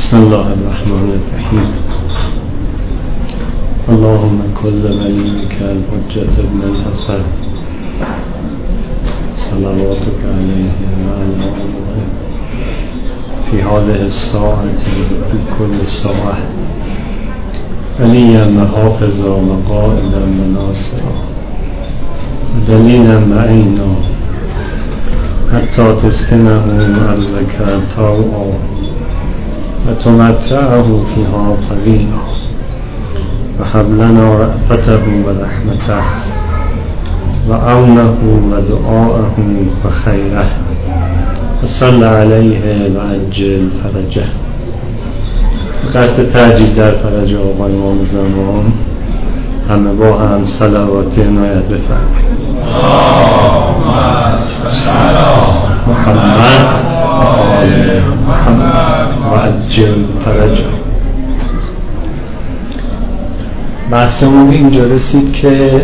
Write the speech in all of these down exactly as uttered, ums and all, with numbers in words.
بسم الله الرحمن الرحیم. اللهم كل وليك الحجة ابن الحسن صلواتك عليه وعلى آله في هذه الساعة في كل ساعة وليا وحافظا وقائدا وناصرا ودليلا معينا حتى تسكنه أرضك طوعا وتمتعه فيها طويلا وهب لنا رأفته ورحمته وعونه ودعاءه وخيره وصل عليه وعجل فرجه. قصد تعجیل در فرج آقای امام زمان همه با هم صلوات عنایت بفرمایید. محمد و آل محمد و عجل فرجه. بحثمون اینجا رسید که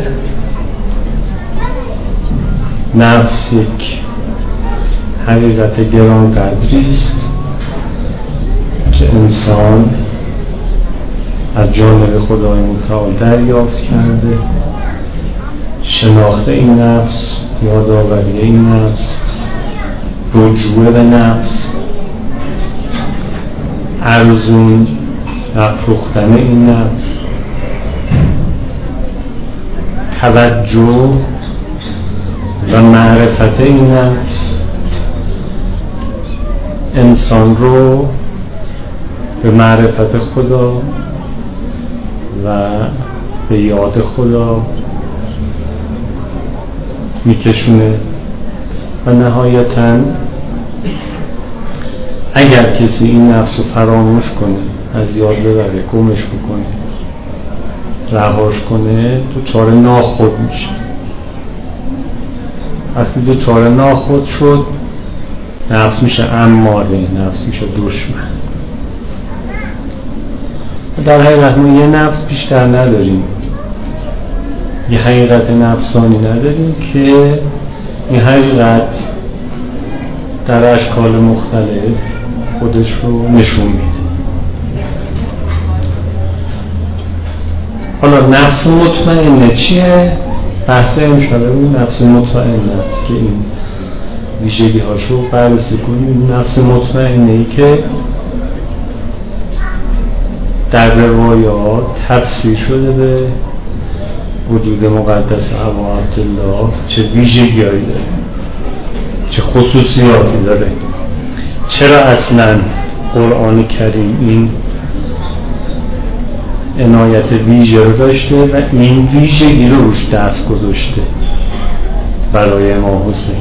نفس یک حقیقت گران قدری است که انسان از جانب خدای متعال دریافت کرده. شناخت این نفس، یادآوری این نفس، رجوع به نفس، ارزون افروختن این نفس، توجه و معرفت این نفس انسان رو به معرفت خدا و به یاد خدا میکشونه و نهایتاً اگر کسی این نفس رو فراموش کنه، از یاد ببره، گمش بکنه، رهاش کنه، دچار ناخود میشه. وقتی دچار ناخود شد نفس میشه اماره، نفس میشه دشمن. در حقیقت ما یه نفس بیشتر نداریم، یه حقیقت نفسانی نداریم که این حقیقت در اشکال مختلف خودش رو نشون میده. حالا نفس مطمئنه چیه؟ بحث امشبه نفس مطمئنه که این ویژگی هاشو بررسی کنیم. نفس مطمئنه ای که در روایات تفسیر شده به وجود مقدس ابا عبدالله چه ویژگی هایی داره، چه خصوصیاتی داره، چرا اصلا قرآن کریم این عنایت ویژه رو داشته و این ویژگی رو روش دست گذاشته برای امام حسین.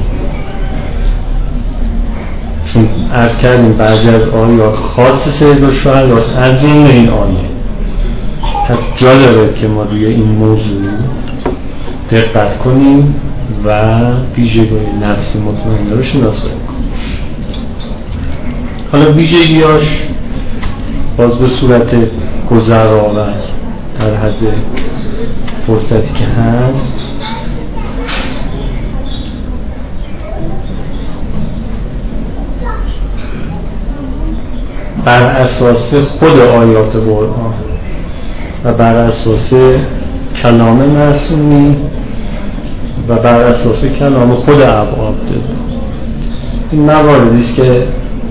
چون عرض کردیم بعضی از آیات خاص سید الشهدا است از این این آیه، پس جا داره که ما روی این موضوع دقت کنیم و ویژگی نفس مطمئنه رو شناسایی کنیم. حالا ویژگیاش باز به صورت گذرا و در حد فرصتی که هست بر اساس خود آیات قرآن و بر اساس کلام معصومی و بر اساس کلام خود ابا عبدالله این مواردی است که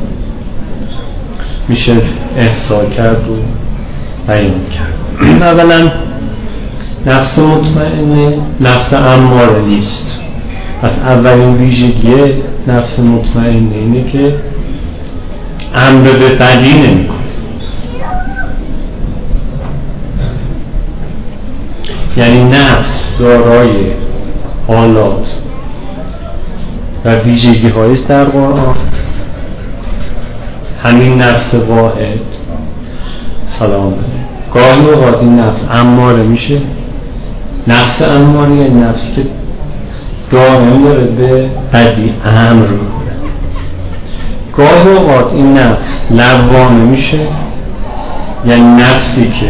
میشه احصا کرد و بیان کرد. اولا نفس مطمئنه نفس اماره نیست. پس اولین ویژگی نفس مطمئنه اینه که امر به بدی نمی کنه. یعنی نفس دارای حالات و ویژگی هاییست در قرآن. همین نفس واحد سلام بده گاهی اوقات این نفس اماره میشه. نفس اماره یعنی نفسی که دائم داره به بدی امر میکنه. گاهی اوقات این نفس لوامه میشه، یعنی نفسی که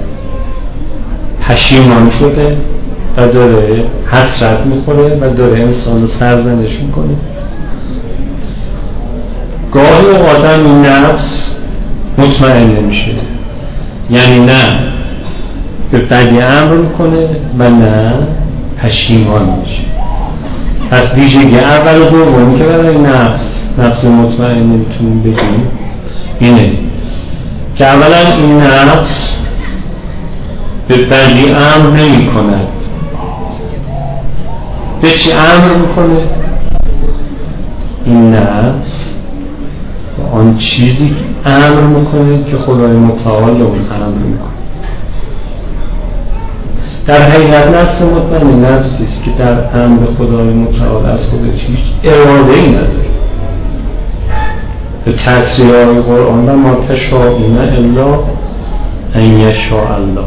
پشیمان شده و داره حسرت میخوره و داره انسان رو سرزنش میکنه. گاهی اوقات این نفس مطمئن نمیشه، یعنی نه به بدی امر میکنه و نه پشیمان میشه. پس ویژگی اول و دومی که برای نفس نفس مطمئن نمیتونیم بگیم اینه که اولا این نفس به بدی امر نمی کند. به چی امر میکنه؟ این نفس آن چیزی که امر میکنه که خدای متعال اون امر میکنه. در حقیقت نفس مطمئن نفسی است که در امر خدای متعال از خودش هیچ اراده ای نداره. به تفسیر آیه قرآن و ما تشاءون الا ان یشاء الله،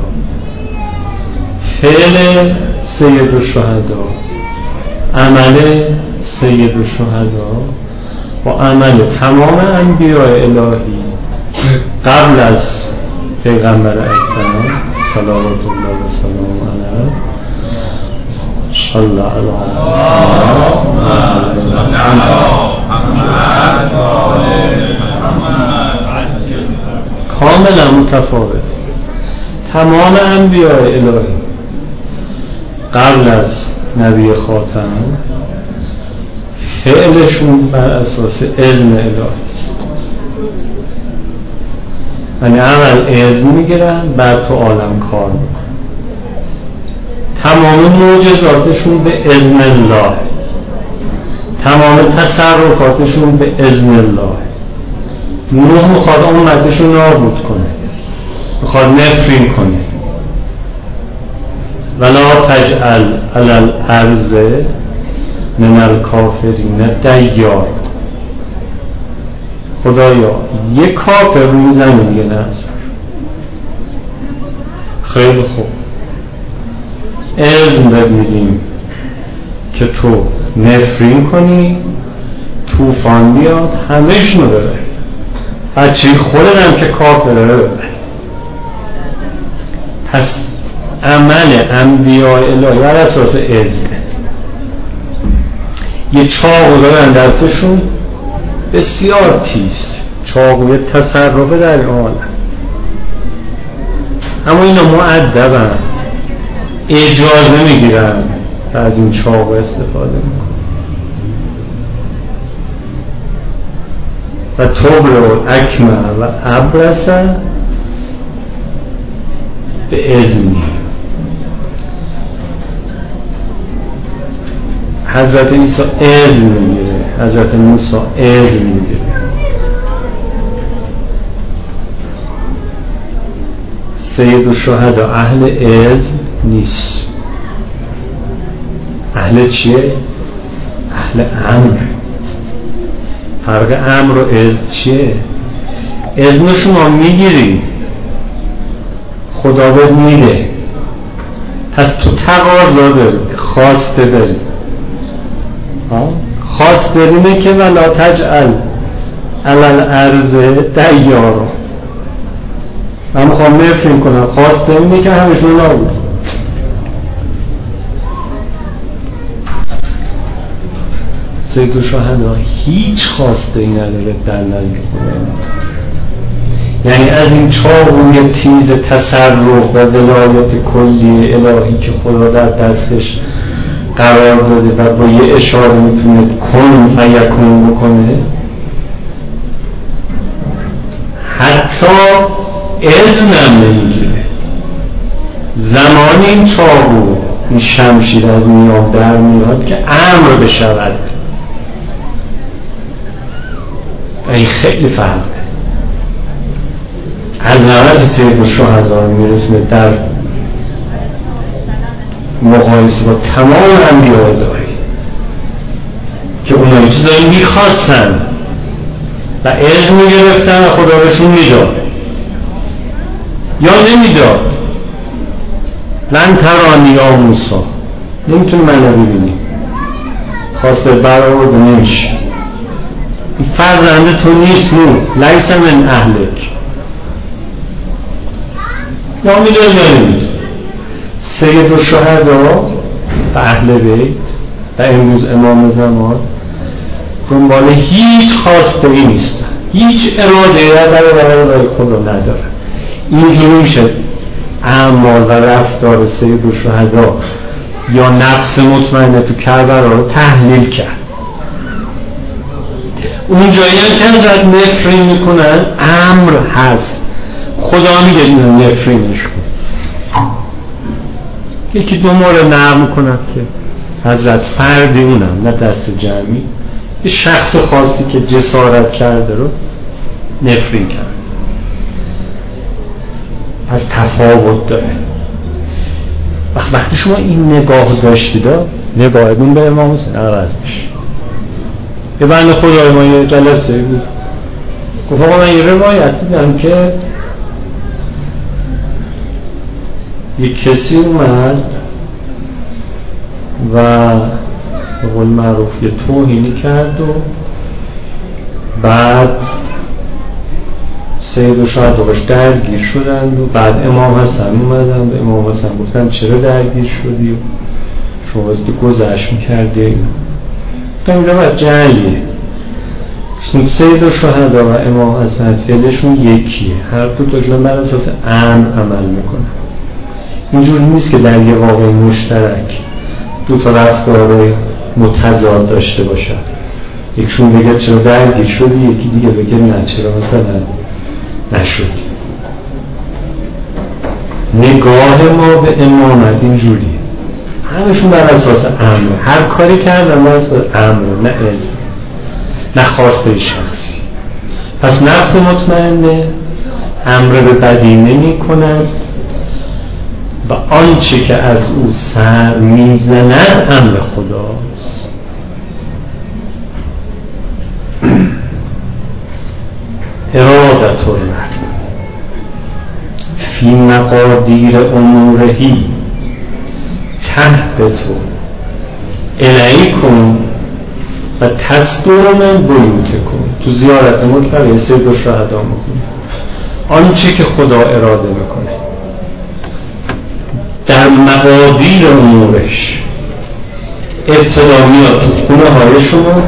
فعل سید الشهدا، عمل سید الشهدا و عمل تمام انبیاء الهی قبل از پیغمبر اکرم صلوات الله و سلام علیه صلی کاملا متفاوت. تمام انبیاء الهی قبل از نبی خاتم فعلشون بر اساس اذن الهی است، یعنی اول اذن میگیرن بعد تو عالم کار میکنن. تمام معجزاتشون به اذن الله، تمام تصرفاتشون به اذن الله. نوح میخواد امتشون نابود کنه، میخواد نفرین کنه. ولا تجعل علی الارض من الکافرین دیار، خدایا یک کافر روی زمین دیگه نذار. خیلی خوب، اذن بگیریم که تو نفرین کنی، طوفان بیاد همه‌شون رو ببر، بچه خودت هم که کافره رو ببر. پس عمل انبیاء الهی بر اساس اذن. یه چاقو دارن دستشون بسیار تیز، چاقوی تصرف در عالم، اما اینا مؤدبن، اجازه میگیرن و از این چاقو استفاده میکنن. و تبرئ الاکمه و ابرص به اذنی. حضرت عیسی اذن میگیره، حضرت موسی اذن میگیره. سید الشهدا اهل اذن نیست. اهل چیه؟ اهل امر. فرق امر و اذن چیه؟ اذن شما میگیری، خدا بهت میده، پس تو تقاضا داری، خواسته داری. خواست دارینه که ولا تجعل علی الارض دیار، من میخوام نفرین کنم، خواست دارینه که همشون نابود. سید الشهدا هیچ خواسته ای نداره در نزد خدا، یعنی از این چاقوی تیز تصرف و ولایت کلی الهی که خدا در دستش قرار داده و با یه اشاره میتونه کن فیکون بکنه، حتی اذنم نمیگیره. زمانی این چاقو، این شمشیر از میاد در میاد که امر بشود. این خیلی فرقه. عظمت سید الشهدا میرسه در مقایسه با تمام انبیاء الهی که اونها این چیزایی میخواستن و اذن میگرفتن و خدا بهشون میداد یا نمیداد. لن ترانی یا موسی، نمیتونی من رو ببینی، خواسته برآورده نمیشه. این فرزنده تو نیست، نو لیس من اهلک، یا میداد یا نمیداد. سید الشهدا و اهل بیت و امروز امام زمان دنبال هیچ خواسته ای نیستن، هیچ اراده برای راه خدا نداره. اینجوری میشه اعمال و رفتار سید الشهدا یا نفس مطمئنه تو کربلا رو تحلیل کرد. اون جایی هم که ازت نفرین میکنن امر هست، خدا میگه اینو نفرینش کن. یکی دو مورد نقل میکنن که حضرت فردی اونم نه دست جمعی یه شخص خاصی که جسارت کرده رو نفرین کرد. پس تفاوت داره. وقتی شما این نگاه داشتید نگاهتون به امام حسین عوض میشه. یه بنده خدای ما یه جلسه بود گفت آقا من یه روایت دیدم که یک کسی اومد و به قول معروف یه توهینی کرد و بعد سید و شاهد باش درگیر شدند و بعد امام حسن اومدن به امام حسن گفتن چرا درگیر شدی و شما از تو گذشت میکردی. تا این رو باید جنگیه. سید و شاهد و امام حسن فعلشون یکیه، هر دو تاشون بر اساس امر عمل میکنن. اینجور نیست که در یه واقع مشترک دو تا رفتار متضاد داشته باشن، یکشون بگه چرا درگیر شدی یکی دیگه بگه نه چرا مثلا نشد. نگاه ما به امامت اینجوریه، همشون بر اساس امر، هر کاری کردن بر اساس امر نه از نه خواسته شخصی. پس نفس مطمئنه امر به بدی نمی کند و آنچه که از او سر میزند امر خداست. ارادت الرب فی مقادیر امورهی تهبطو الیکم و تصدر من بیوتکم. تو زیارت مطلقه سید الشهدا میخونی آنچه که خدا اراده میکنه در مقادیر امورش ابتدا میاد تو خونه های شما،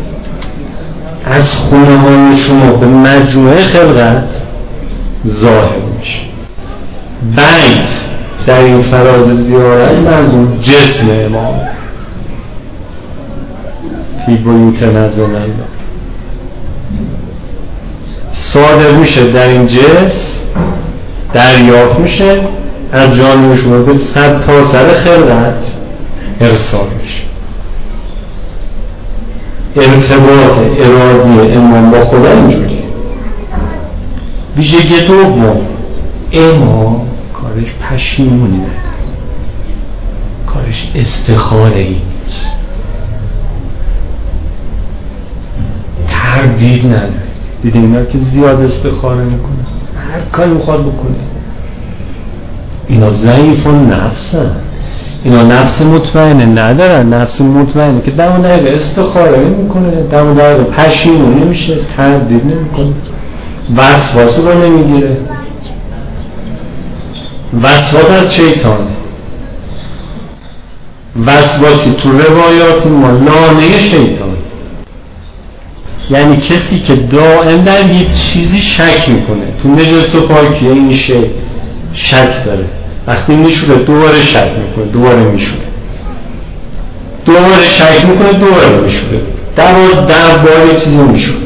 از خونه های شما به مجموعه خلقت ظاهر میشه. بیت در این فراز زیارت منظور جسم امام فی بیوت نزل الله صادر میشه، در این جسم دریافت میشه، از جانب شما به صد تا سر خلقت ارسال میشه. ارتباط ارادی امام با خدا اینجوری. ویژگی دوم، امام کارش پشیمونی نداره، کارش استخاره ای نیست، تردید نداره. دیدین اینا که زیاد استخاره میکنه، هر کاری میخواد بکنه. اینا ضعیف و نفسن، اینا نفس مطمئنه ندارن. نفس مطمئنه که دم و دقیقه استخاره نمیکنه، دم و دقیقه پشیمون نمیشه، تردید نمیکنه، وسواس رو نمیگیره. وسواس از شیطانه. وسواسی تو روایات ما لانه شیطان، یعنی کسی که دائم در یه چیزی شک میکنه، تو نجس و پاکی این شک شک داره، وقتی میشوره دوباره شک میکنه، دوباره میشوره، دوباره شک میکنه، دوباره میشوره، در در بار یه چیزی میشوره.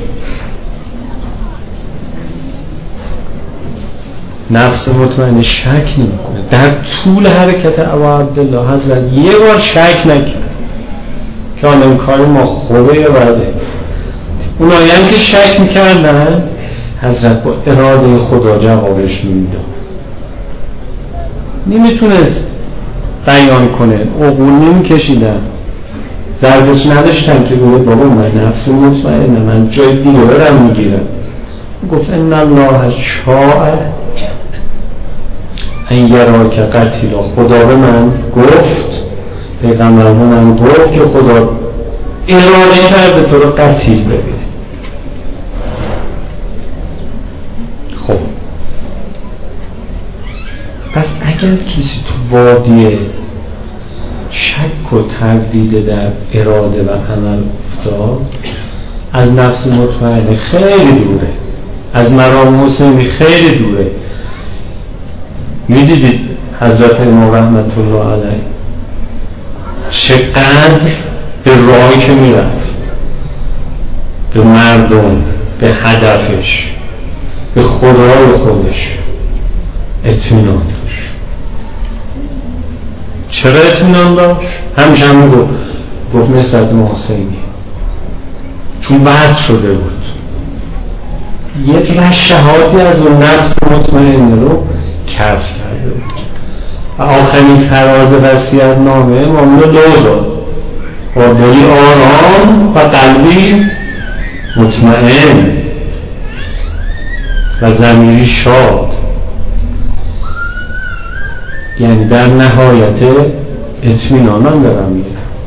نفس مطمئن شک نمیکنه. در طول حرکت ابا عبدالله حضرت یه بار شک نکرد که آن این کار ما خوبه یا بده. اونایی هم که شک میکردن حضرت با اراده خدا جوابش نمیداد، نمیتونست بیان کنه، عقول نمیکشیدن، ضربش نداشتن که بگه بابا من نفس مطمئنه، من جای دیگه برم میگیرم. گفت ان الله شاء ان یراک قتیلا. خدا به من گفت، پیغمبر به من گفت که خدا اراده کرده تو رو قتیل ببینه. خب پس اگر کسی تو وادی شک و تردید در اراده و عمل افتاد، از نفس مطمئنه خیلی دوره، از مرام حسینی خیلی دوره. میدیدید حضرت امام رحمت الله علیه چقدر به راهی که میرفت، به مردم، به هدفش، به خدای خودش اطمینان داشت. چرا اطمینان داشت؟ همیشه هم گفت گفت مثل امام حسینی، چون وعظ شده بود، یک رشحاتی از اون نفس مطمئن رو کسب کرده بود و آخرین فراز وصیت نامه امام رو لو داد با دلی آرام و قلبی مطمئن و ضمیری شاد، یعنی در نهایت اطمینان من دارم میگم.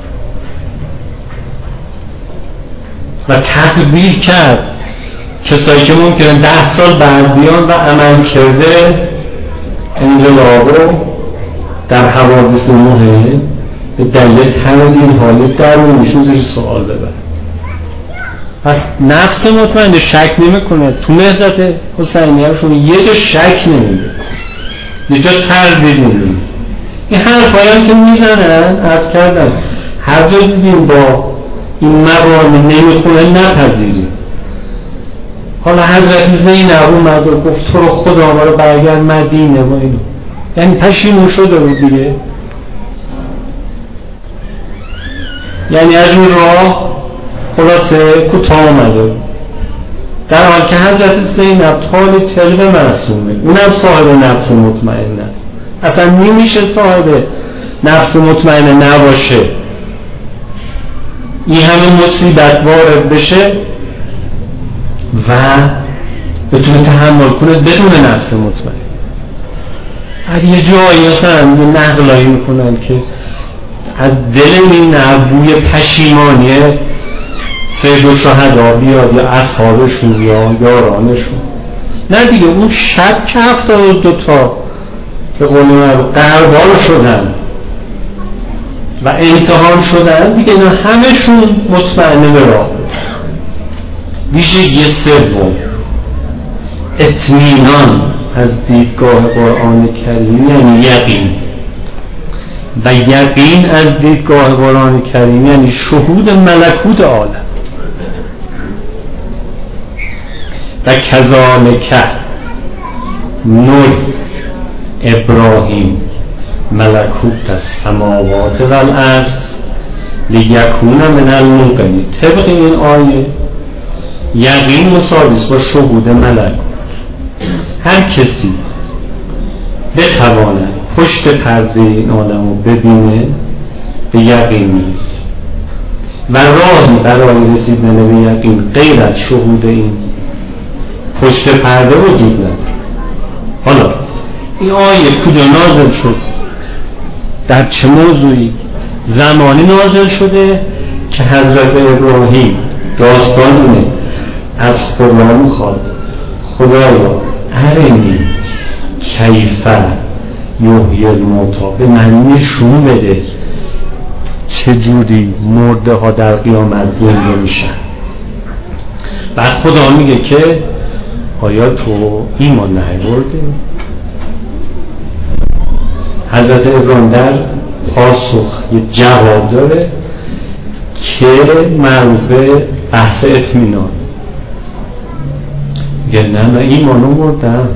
و تقبیل کرد کسایی که ممکنه ده سال بعد بیان و عمل کرده انقلاب رو در حوادث مهم به دلیل تنظیم حالی درونیشون زیر سوال ببر. پس نفس مطمئن شک نمیکنه، تو نهضت حسینی هاشون یه جا شک نمیده، یه جا تردید نمیده. این حرفایی هم که میزنن از کردن هر جا دیدیم با این مبانی نمیخونه نپذیریم. حالا حضرت زینب اومد و گفت تو رو خدا ما رو برگرد مدینه و اینو، یعنی پشیمون شده بود دیگه، یعنی از اون راه خلاصه کوتاه آمده، در حال که حضرت زینب تالی طلب معصومه، اونم صاحب نفس مطمئن است. اصلا نمیشه صاحب نفس مطمئن نباشه، این همه مصیبت وارد بشه و بتونه تحمل کنه بدون نفس مطمئن. هر یه جایی مثلا یه نقلایی میکنن که از دل این نبوی پشیمانی سید و شهدا بیاد یا اصحابشون یا یارانشون، نه دیگه اون شب که هفتاد و دو تا به قول من قربال شدن و امتحان شدن دیگه، نه همشون مطمئنه به راه. ویژگی سوم اطمینان از دیدگاه قرآن کریم یعنی یقین، و یقین از دیدگاه قرآن کریم یعنی شهود ملکوت عالم. و کذالک نور ابراهیم ملکوت السماوات و الارض لیکون من الموقنین. طبق این آیه یقین مساوی است با شهود ملکوت. هر کسی بتواند پشت پرده این عالم رو ببینه به یقین نیست و راهی برای رسیدن به یقین غیر از شهود این پشت پرده وجود نداره. حالا این آیه کجا نازل شد، در چه موضوعی، زمانی نازل شده که حضرت ابراهیم داستانونه از خدا میخواد خدایا ارنی کیفه یحیی الموتی، به من نشون بده چجوری مرده ها در قیامت زنده میشن. بعد خدا میگه که آیا تو ایمان نیاوردی؟ حضرت ابراهیم در پاسخ یه جواب داره که معروف به بحث اطمینان، میگه نه من ایمانو بردم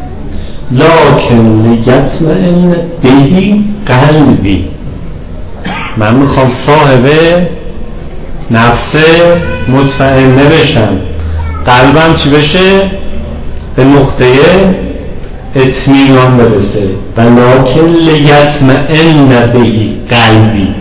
لکن لیطمئن بهی قلبی، من میخوام صاحب نفس مطمئنه بشم، قلبم چی بشه؟ به نقطه اطمینان برسه. ولکن لیطمئن بهی قلبی.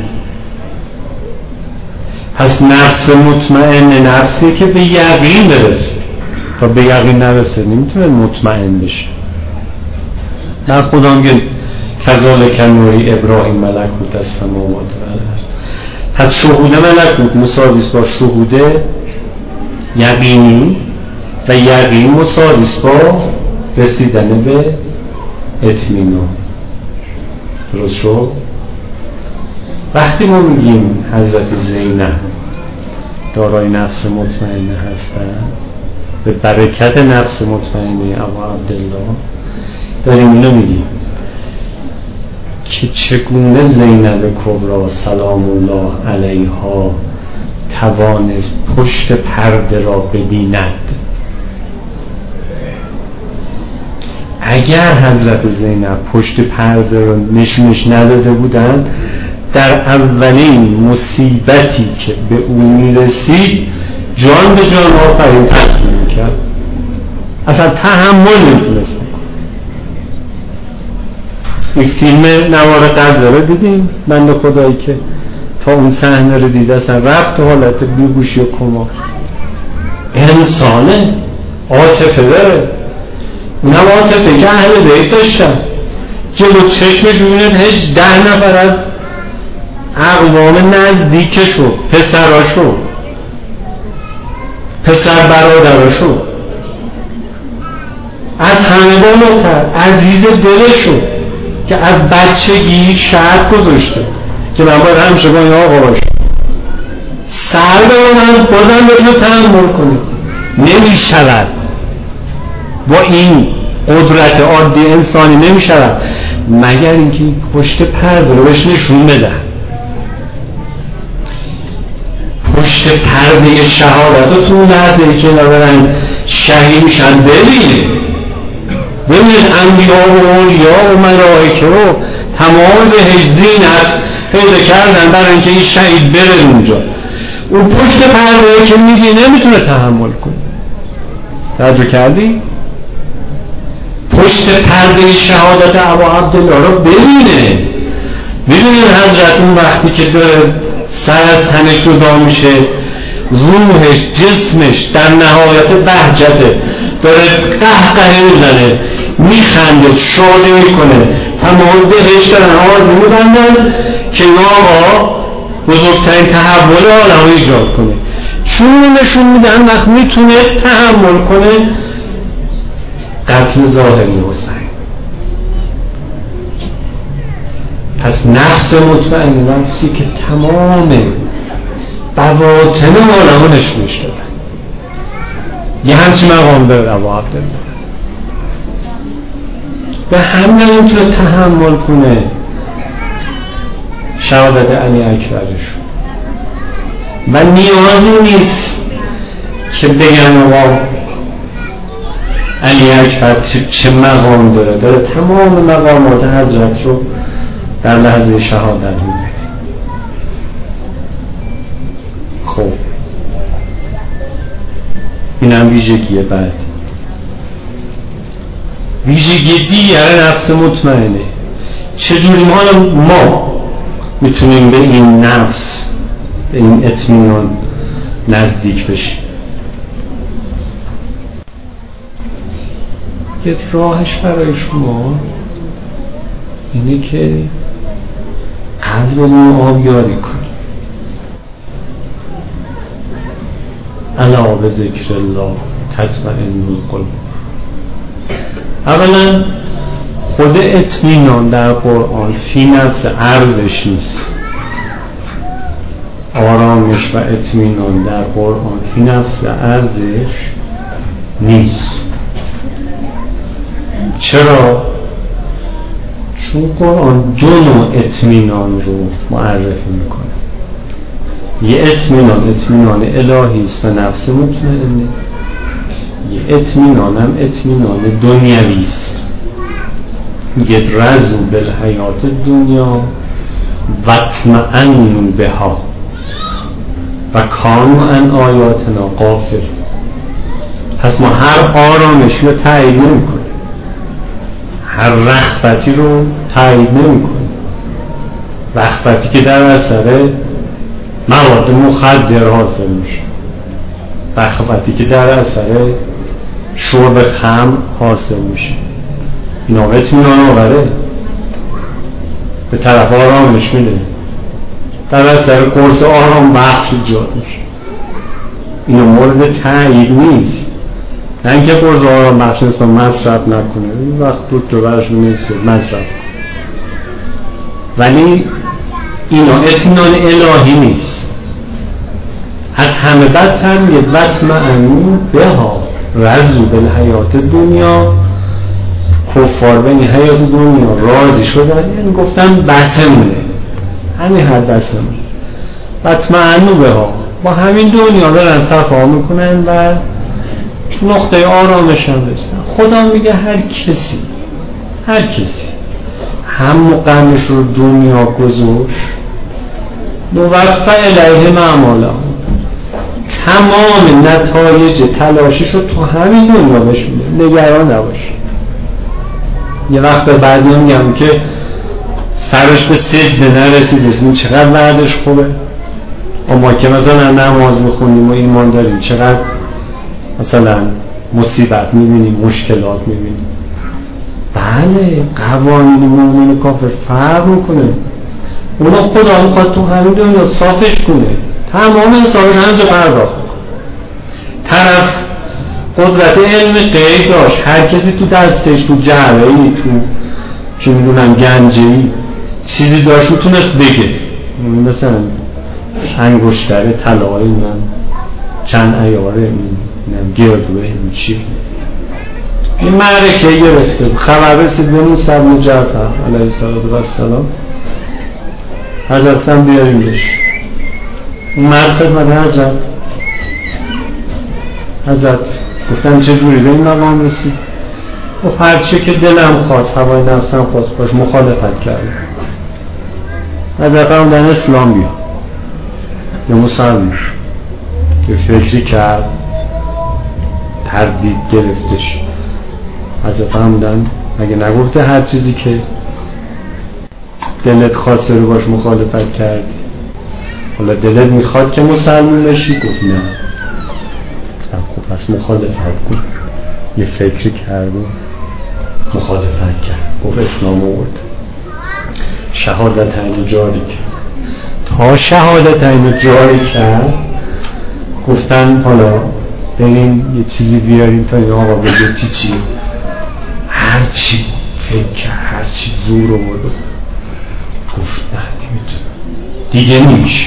پس نفس مطمئن نفسی که به یقین برسه، تا به یقین نرسه نمیتونه مطمئن بشه. در خدا میگه کذالک نوری ابراهیم ملکوت السماوات و الارض. پس شهود ملکوت مساوی است با شهود یقینی و یقین مساوی است با رسیدن به اطمینان. درست شد؟ وقتی ما میگیم حضرت زینب دارای نفس مطمئنه هستند، به برکت نفس مطمئنه ابا عبدالله داریم اینو میگیم که چگونه زینب کبری سلام الله علیها توانست پشت پرده را ببیند. اگر حضرت زینب پشت پرده را نشونش نداده بودند، در اولین مصیبتی که به او میرسید جان به جان آفرین تسلیم میکرد، اصلا تحمل نمیتونست بکنه. یک فیلم نوار قذاره رو دیدیم، بنده خدایی که تا اون صحنه رو دید اصلا رفت تو حالت بیهوشی و کما. انسانه، عاطفه داره، اونم عاطفه که اهل بیت داشتن، جلو چشمش ببینید هجده نفر از اقوام نزدیکشو، پسراشو، پسر برادراشو، از همه بالاتر عزیز دلشو که از بچگی شرط گذاشته که من باید همیشه با این آقا باشم، سر بمونم بازم بتونه تحمل کنه. نمی شود با این قدرت عادی انسانی، نمی شود مگر اینکه پشت پرده رو بهش نشون بدن. پشت پرده شهادت رو تو اون لحظه که نبرن شهید میشن ببینید ببینید انبیا و اولیا و ملائکه رو تمام بهش زینت پیدا کردن برای اینکه این شهید بره اونجا. اون پشت پرده که میگی نمیتونه تحمل کنه. توجه کردی؟ پشت پرده شهادت ابا عبدالله رو ببینه. ببینید حضرت اون وقتی که داره سر از تنش جدا میشه، روحش جسمش در نهایت بهجته، داره قهقه میزنه، میخنده، شاده میکنه، تمام بهش دارن آواز میبندن که آقا بزرگترین تحول عالم رو ایجاد کنه. چون نشون میدن وقت میتونه تحمل کنه قتل ظاهری حسین. پس نفس مطمئن، نفسی که تمام بواطن عالم رو نشونش دادن، یه همچی مقام داره ابا عبدالله. به همه نمیتونه تحمل کنه شهادت علی اکبرش و نیازی نیست که بگن آقا علی اکبر چه مقام داره، داره تمام مقامات حضرت رو در لحظه شهادت میبینه. خب اینم ویژگیه. بعد ویژگی دیگر نفس مطمئنه. چجوری ما ما میتونیم به این نفس، به این اطمینان نزدیک بشیم؟ یه راهش برای شما اینه که قلبمون آبیاری کنیم. الا به ذکر الله تطمئن القلوب. اولا خود اطمینان در قرآن فی نفس ارزش نیست. آرامش و اطمینان در قرآن فی نفس ارزش نیست. چرا؟ چون قرآن دو نوع اطمینان رو معرفی میکنه. یه اطمینان اطمینان الهی است و نفس مطمئنه، یه اطمینان هم اطمینان دنیوی است. یه رضوا بالحیات دنیا و اطمئنوا بها و کانوا عن آیاتنا غافل. پس ما هر آرامشی رو تایید نمی‌کنیم، هر رغبتی رو تایید نمی‌کنیم. رغبتی که در اثر مواد مخدر حاصل میشه، رغبتی که در اثر شرب خمر حاصل میشه، اینا اطمینان آوره، به طرف آرامش میده، در اثر قرص آرام بخش ایجاد میشه. اینا مورد تایید نیست. نه اینکه قرص آرام بخش انسان مصرف نکنه، این وقت دکتر برش میرسه مصرف، ولی اینا اطمینان الهی نیست. از همه بدتر میگه بطمئنو بها رضوا بالحیات دنیا، کفار به این حیات دنیا راضی شدن، یعنی گفتن بسمونه، همین حد بسمونه، بطمئنو بها، با همین دنیا دارن صفا میکنن و نقطه آرامش هم رسن. خدا میگه هر کسی هر کسی هم مقامش رو دنیا گذاشت موفق الیه معماله، تمام نتایج تلاشش رو تو همین دنیا بهش میده، نگران نباش. یه وقت بعضی هم میگم که سرش به سجده نرسید، اسمین چقدر وعدش خوبه، ما که مثلا نماز میخونیم و ایمان داریم چقدر مثلا مصیبت میبینیم، مشکلات میبینیم. بله قوانین مومن کافر فرق میکنه، اونا خدا میخواد تو همین دنیا صافش کنه، تمام حسابش همجا پرداخت. طرف قدرت علم غیب داشت، هر کسی تو دستش تو جعبه‌ای، تو چه میدونم گنجه‌ای چیزی داشت میتونست بگه، مثلا انگشتره طلایی من چند عیاره اینم گردوه این چی این معرکه گرفته، خبر رسید به موسی بن جعفر علیه السلام، حضرت هم بیاریم بهش. اون مرد خدمت حضرت حضرت گفتن چه جوری به این مقام رسید؟ گفت هرچه که دلم خواست، هوای نفسم خواست، باش مخالفت کردم. حضرت هم در اسلام بیاد یا مسلمان، یه فکری کرد، تردید گرفتش. حضرت فرمودن مگه نگفته هر چیزی که دلت خواسته رو باش مخالفت کردی، حالا دلت میخواد که مسلمان بشی؟ گفت نه. خب پس مخالفت کن. یه فکری کرد و مخالفت کرد، گفت اسلام آورد، شهادت اینو جاری کرد. تا شهادت اینو جاری کرد گفتن حالا بریم یه چیزی بیاریم تا این آقا بگه چی چی، هر چی فکر کرد، هر چی زور آورد، گفت نه نمیتونم دیگه نمیشه.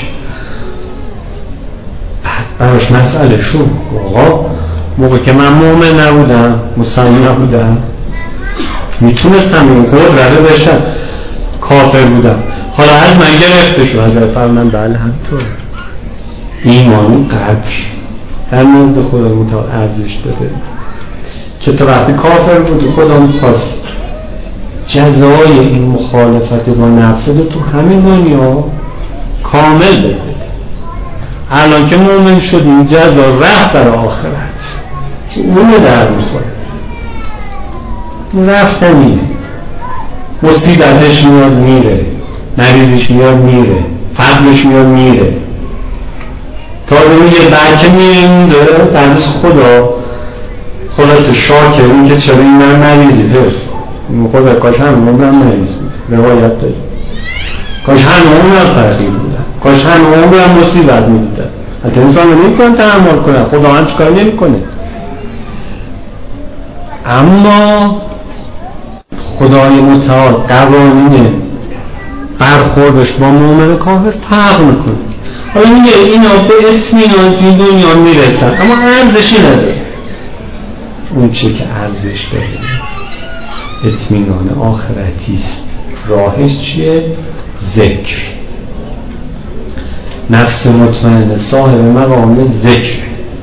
بعد براش مسئله شد، آقا موقع که من مومن نبودم، مسلمان نبودم، میتونستم این قدرت بشم، کافر بودم، حالا از من گرفته شد. حضرت فرمودن بله همطور، ایمان قدر در نزد خدا متعال ارزش داده که تا وقتی کافر بود خدا می‌خواست جزای این مخالفت با نفس رو تو همین دنیا کامل بده. الان که مومن شدیم جزا رفت در آخرت، اونه در میخوره، رفتنیه، مصیبتش میاد میره، مریضش میاد میره، فقرش میاد میره، تا اون یه برکه میرینده در دست خدا. خلاص شاکر این که چرا این من مریضی فرست خدا، کاش هم عمرم مریض بود، روایت داری، کاش هم عمرم فقیر بودن، کاش هم عمرم مصیبت میدیدن. حتی انسان رو نمی کنه تحمل کنه، خدا هم چکاری نمی کنه. اما خدای متعال قوانین برخوردش با مومن کافر فرق میکنه. حالا میگه اینا به اطمینان توی دنیا میرسن اما ارزشی نداره. اون چه که ارزش داره اطمینان آخرتی است. راهش چیه؟ ذکر. نفس مطمئن صاحب مقام ذکر.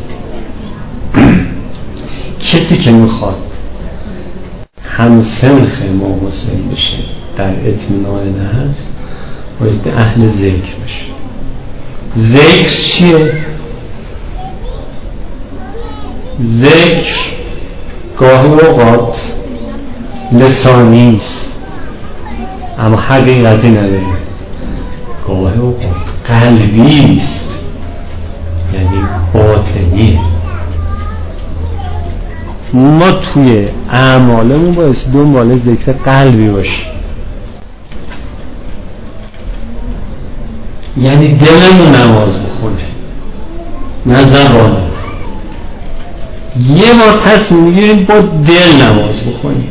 کسی که میخواد هم سنخ ما حسین بشه در اطمینان نفس باید اهل ذکر بشه. ذکر چیه؟ ذکر گاهی اوقات لسانی است اما حقیقتی نداره، گاهی اوقات قلبی است یعنی باطنیه. ما توی اعمالمون باید دنبال ذکر قلبی باشیم، یعنی دلمون نماز بخونه نه زبانه. یه بار تصمیم میگیریم با دل نماز بخونیم،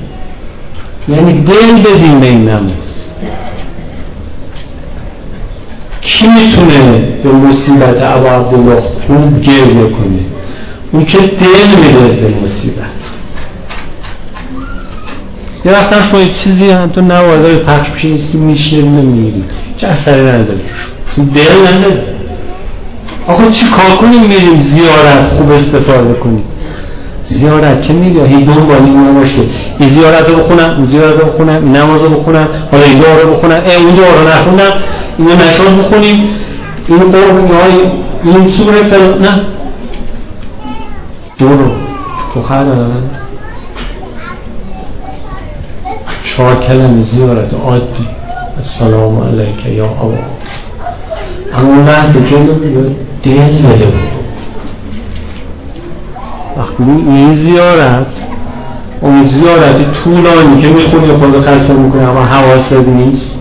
یعنی دل بدیم به این نماز. کی میتونه به مصیبت ابا عبدالله خوب گریه کنه؟ اون که دل میده به مصیبت. یه وقت هم شما چیزی هم تو نوارده پخش بشه ایستی میشه نمیگیری چه اثری نداره دل نداره. آقا چی کار کنیم میریم زیارت خوب استفاده کنیم؟ زیارت که میگه هی دنبال این نماش که این زیارت رو بخونم این زیارت رو بخونم این نماز رو بخونم حالا این دعا رو بخونم اون دعا رو نخونم اینو نشون بخونیم این قرآن های این سوره فلان نه دورو تو خواهد دارن چهار کلمه زیارت عادی السلام علیک یا آبا اما لحظه که دل بده بود وقتی این زیارت اون زیارتی طولانی که میخونی خود خسته میکنی اما حواست نیست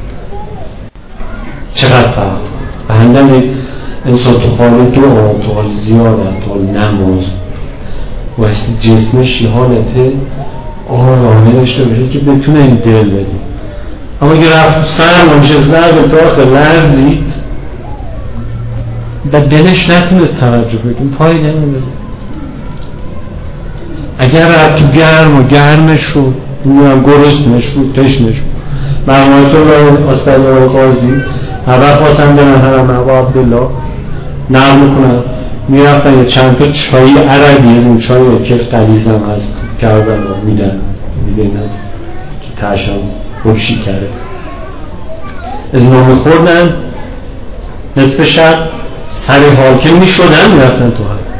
چقدر فرق به هندن انسان تو حال دعا تو حال زیارت تو حال نماز و اصلی جسمش یه حالت آرامه داشته باشه که بتونه این دل بده. اما اگه رفت سرم میشه زرد داخل لرزید و دلش نتونه توجه بکن پای نمیده. اگر رفت گرم و گرمش شد میگم گرسنش بود تشنش بود مرمایت الله استاد آقای قاضی اول خواستم برن حرم ابا عبدالله نقل میکنم میرفتن یه چند تا چای عربی از این چای که قلیزم هست کربلا میدن میدن که تشم خوشی کرده از نام خوردن نصف شب سر حاکم میشدن میرفتن تو حرم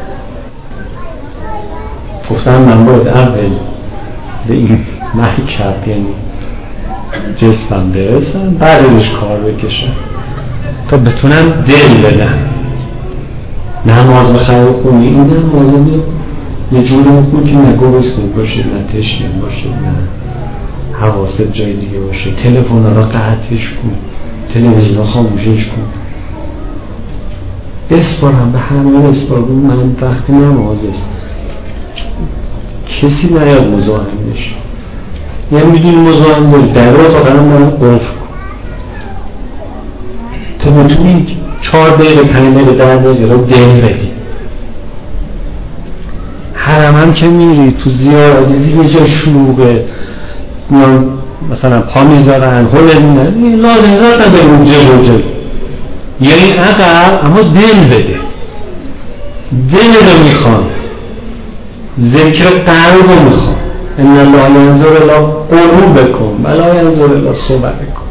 گفتم من باید اول به این محکب یعنی جسمم برسن بعد ازش کار بکشن تا بتونن دل بدن نماز بخیر خونی این نماز یه جوری میکنی که نه گرسنه باشه نه تشنه باشه نه حواست جای دیگه باشه تلفن ها را قطعش کن تلویزیون ها خاموشش کن بسپارم به همه بسپارم من وقتی نماز است کسی نیاد مزاحم بشه یعنی میدونی مزاحم داری در رو تا قرم من قفل کن تا بتونی چهار دقیقه پنج دقیقه در دقیقه رو دل بدی. حرم هم که میری تو زیارت دیگه جا شلوغه میان مثلا پا میذارن هل میدن لازم دارن به اون جلو جلو یعنی عقل اما دل بده دل رو میخوان ذکر قلب رو میخوان ان الله ینظر الی قلوبکم ولا ینظر الی صورکم.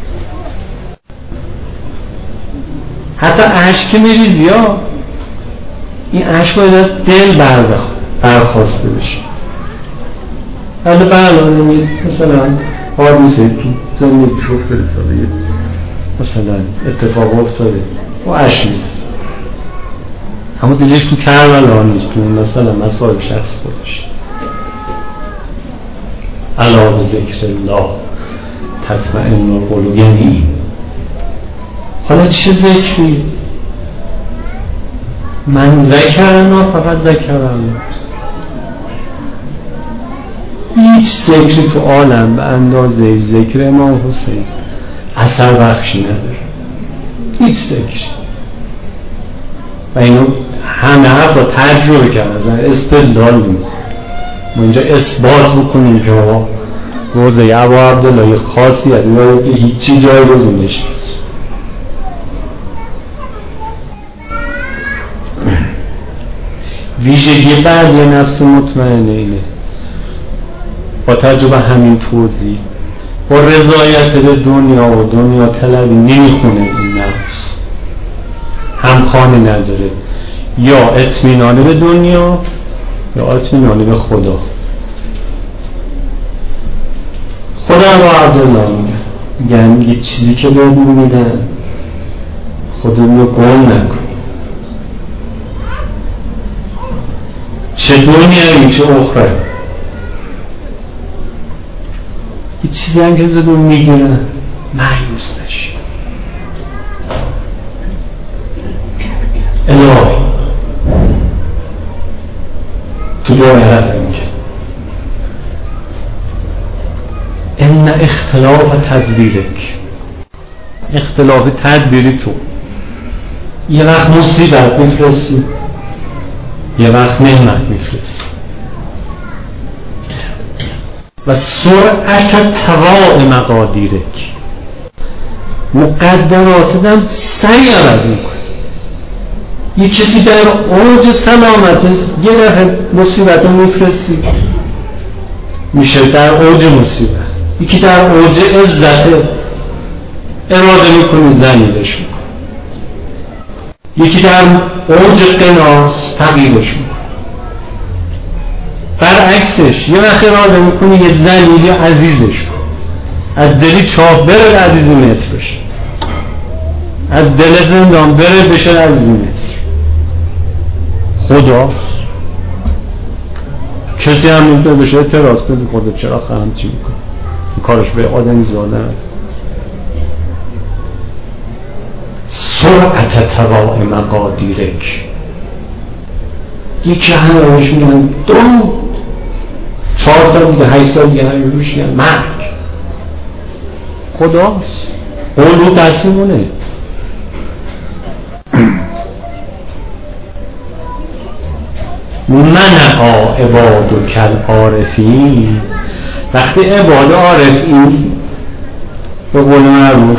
حتی عشق که میریزی ها این عشق باید دل برخواسته بشه. حالا برنامه مثلا حادثه تو زندگی افتاده مثلا اتفاق افتاده و عشق میریزه اما دلش تو کربلا نیست تو مثلا مسائل شخص خودش الا به ذکر الله تطمئن القلوب یعنی این. حالا چه ذکری؟ من ذکرنا فقط ذکرنا هیچ ذکری تو عالم به اندازه ذکر امام حسین اثر بخشی نداره هیچ ذکری و اینو همه حرف رو تجربه کردن استدلال نیست ما اینجا اثبات بکنیم که آقا روزه ابا عبدالله خاصی از اینو که هیچی جای روزه نشید ویژگی بعد یه نفس مطمئنه اینه با تجربه همین توضیح با رضایت به دنیا و دنیا طلبی نمیخونه این نفس همخانه نداره یا اطمینان به دنیا یا اطمینان به خدا. خدا با عبدالله میگن میگن یه چیزی که باید میدن خدا رو گم نکن چه دنیایی چه اخره یه چیزی هم که زدون میگیرن مایوس نشی الهی تو دو حرف میگه ان اختلاف تدبیرک اختلاف تدبیری تو یه وقت مصیبت میفرستی، یه وقت نعمت میفرستی. و سرعت تواع مقادیرک، مقدرات هم سریع عوض میکنه. یه کسی در اوج سلامت است، یه دفعه مصیبت رو میفرستی میشه در اوج مصیبت. یکی در اوج عزت اراده میکنی ذلیلش میکنی، یکی در اوج قناعت فقیرش میکنی. برعکسش یه وقت اراده میکنی یه ذلیلی عزیزش کنی، از دلی چاپ بره عزیزی مصر بشه، از دل زندان بره بشه عزیزی مصر. خدا کسی هم میتونه بشه اعتراض کنی خدا چرا خواهم چی میکنی، کارش به آدمی زاده. سرعت تواع مقادیرک، یکی همه روش میگن دو چهار سال دیگه هشت سال دیگه همه روش میگن مرگ. خداست، قول دستیمونه. منعا عباد کل عارفین، وقتی عباد عارفین به قول معروف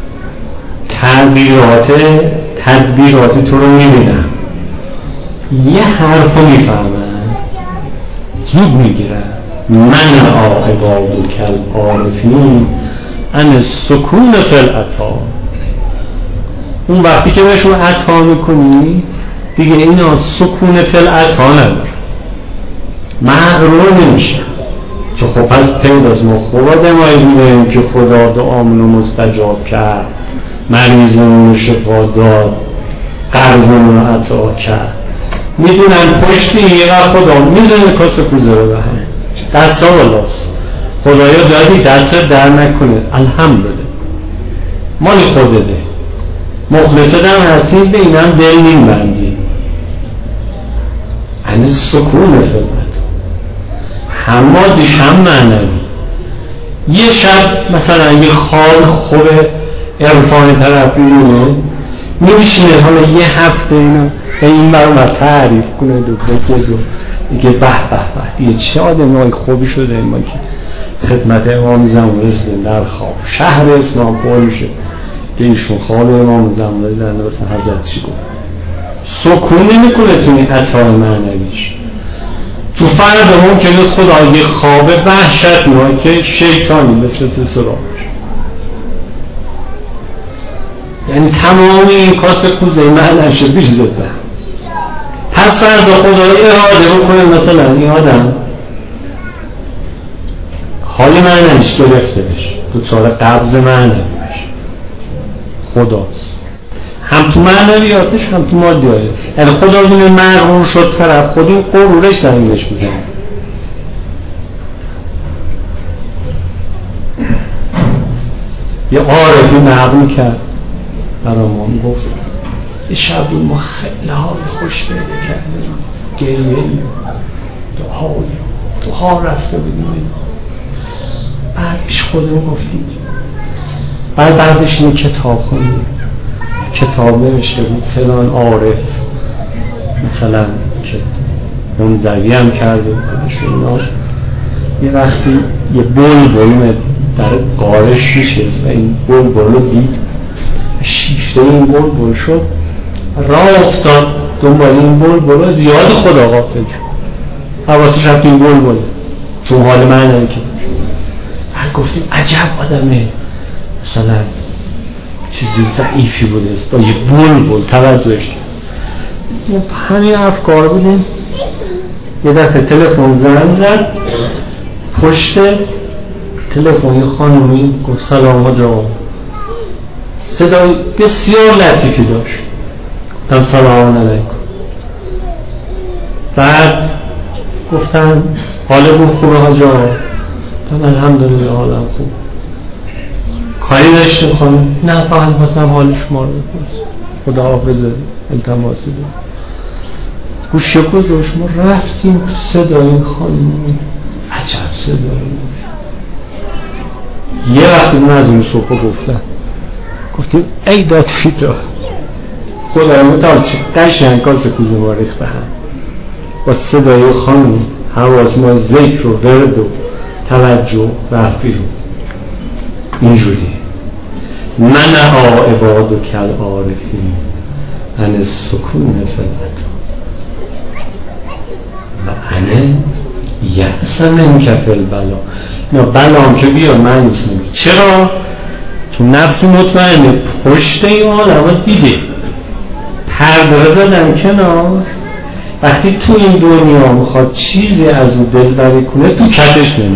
تدبیرات تدبیرات تو رو میبینن، یه حرف رو میفهمن زود میگیرن. منعا عباد کل عارفین ان سکون فی العطا، اون وقتی که بهشون عطا میکنی دیگه اینا سکون فی العطا نداره، مغرور نمیشه. که خب پس پیداست ما خدا دمایی میدهیم که خدا دعامون رو مستجاب کرد، مریضمون رو شفا داد، قرضمون رو عطا کرد. میدونن پشتی یه خدا میزنه کاسه کوزه رو بهم دست ها بالاست، خدایا دادی دست در نکنه، الحمدلله مال خودته، مخلصه دم هستی به اینم دل نیم بندی. یعنی سکون فلمت هم مادیش هم معنوی. یه شب مثلا یه خال خوب عرفان طرف میونه میبیشینه حالا یه هفته اینو به این برمار تعریف کنه دو بکه دو دیگه به به به دیگه چه آدم های خوبی شده این ما که خدمت امام زمان رسیدن در خواب شهر اسلام پر میشه که ایشون خواب امام زمان رسیدن واسه حضرت چی گفت. سکون نمیکنه تو این عطای معنویش. تو فرد ممکن است خدا یه خواب وحشتناک که شیطانی بفرسته سراغش، یعنی تمام این کاسه کوزه معنیش بیش زده. پس فرد خدا اراده بکنه مثلا این آدم حال معنیش گرفته بشه، تو چاره قبض معنی بشه. خداست هم تو معنویاتش هم تو مادیاتش. یعنی خدا دونه مغرور شد طرف خود این غرورش زمینش بزنه. یه عارفی نقل کرد برامون گفت یه شب ما خیلی حال خوش پیدا کردیم، گریه دعایی دعا رفته بودیم. بعد پیش خودمون گفتیم بعد بعدش اینه کتاب کنیم، کتاب نوشته بود فلان عارف مثلا که منزوی هم کرده بودشون یه وقتی یه بلبل در قارش میشست و این بلبل رو دید، شیفته این بلبل شد، راه افتاد دنبال این بلبل، زیاد خدا غافل شد، حواسش رفت این بلبل تو حال معنی که بعد گفتیم عجب آدمه مثلا چیزی ضعیفی بوده است با یه بلبل توجهش کرد. همین افکار بودیم. یه دفعه تلفن زنگ زد، پشت تلفن یه خانومی گفت سلام آقا، صدای بسیار لطیفی داشت. گفتم سلام علیکم. بعد گفتم حالتون خوبه حاج آقا؟ گفتم الحمدلله حالم خوب. کاری داشتیم خانم؟ نه فقط خواستم حال شما رو بپرسم. خدا حافظه التماسی بود. گوشی گذاشت ما رفتیم صدای این خانم، عجب صدایی. یه وقتی من از این صبح گفتم گفتیم ای داد فیدا خدای متعال چه قشنگ کاسه کوزه ما ریخت به هم با صدای خانم حواس ما ذکر و ورد و توجه رفت بیرون. اینجوری من ها عباد و کل عارفین ان سکون فلت و انه یحسن این کفل بلا. نه بلام که بیا معنیس نمی. چرا؟ تو نفس مطمئنه پشت این آدم دیده پرده زدن کنار. وقتی تو این دنیا میخواد چیزی از اون دلبری کنه تو کتش نمی.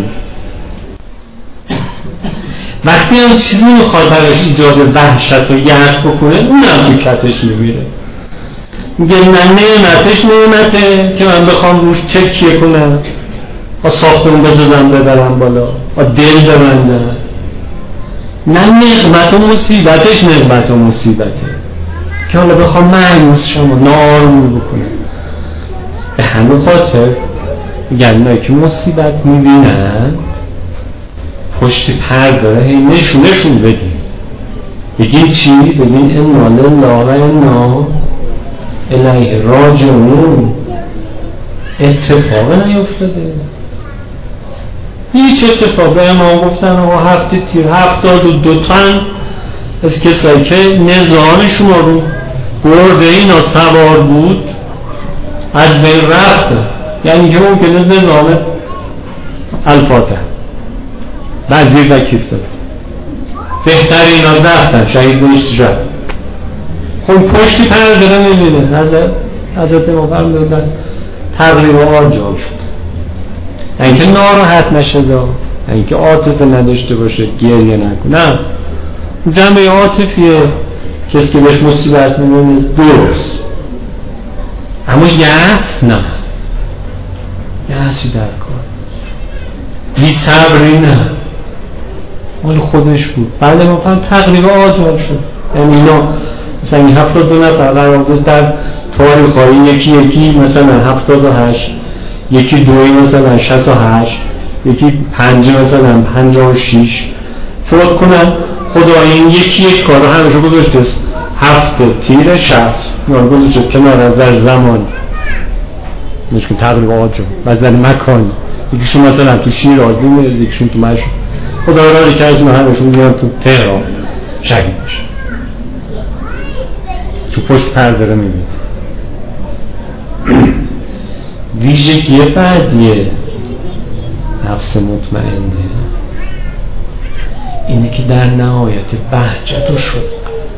وقتی هم چیزی میخواد براش ایجاد وحشت و یأس بکنه اونم تو کتش میمیره. میگه من نعمتش نعمته که من بخوام روش تکیه کنم با ساختمون بسازم ببرم بالا با دل ببندم. نه نعمت و مصیبتش نعمت و مصیبته که حالا بخوام مایوس شما نارمون بکنم. به همین خاطر میگن اینایی که مصیبت میبینن پشت پرده هی نشون نشون بدین. بگین چی؟ بگین انا لله و انا الیه راجعون. اتفاق نیفتاده، هیچ اتفاقی. ما گفتن آقا هفته تیر هفتاد و دو تن از کسایی که نظام شما رو برده اینا سوار بود از بین رفته. یعنی که ممکنه نظام الفاتح وزیر وکیل داد بهتر اینا رفتن شهید بهشت رفت. خب پشتی پرده رو نمیده. حضرت حضرت ما فرمودن تقریبا آجال شد. اینکه ناراحت نشه دا، اینکه عاطفه نداشته باشه گریه نکنه. نه جنبه عاطفیه کسی که بهش مصیبت میمونه درست، اما یأس نه، یأسی در کار، بی صبری نه، مال خودش بود. بعد ما فهم تقریبا آجال شد. یعنی اینا مثلا این هفتاد دو نفر قرار بود در تاریخ هایی یکی یکی مثلا هفتاد و هشت، یکی دوی مثلا شصت و هشت، یکی پنج مثلا پنجاه و شیش فوت کنن. خدا این یکی یک کار همشو گذاشته هفته تیر شصت نار گذاشته کنار از در زمان نشکن تقریبا آجا بزن مکان. یکیشون مثلا تو شیراز میمیره، یکیشون تو مشهد. خدا را که از ما همشون میان تو تهران شهید میشه. تو پشت پرده رو میبینه. ویژگی بعدیه نفس مطمئنه اینه که در نهایت بهجت و شوق،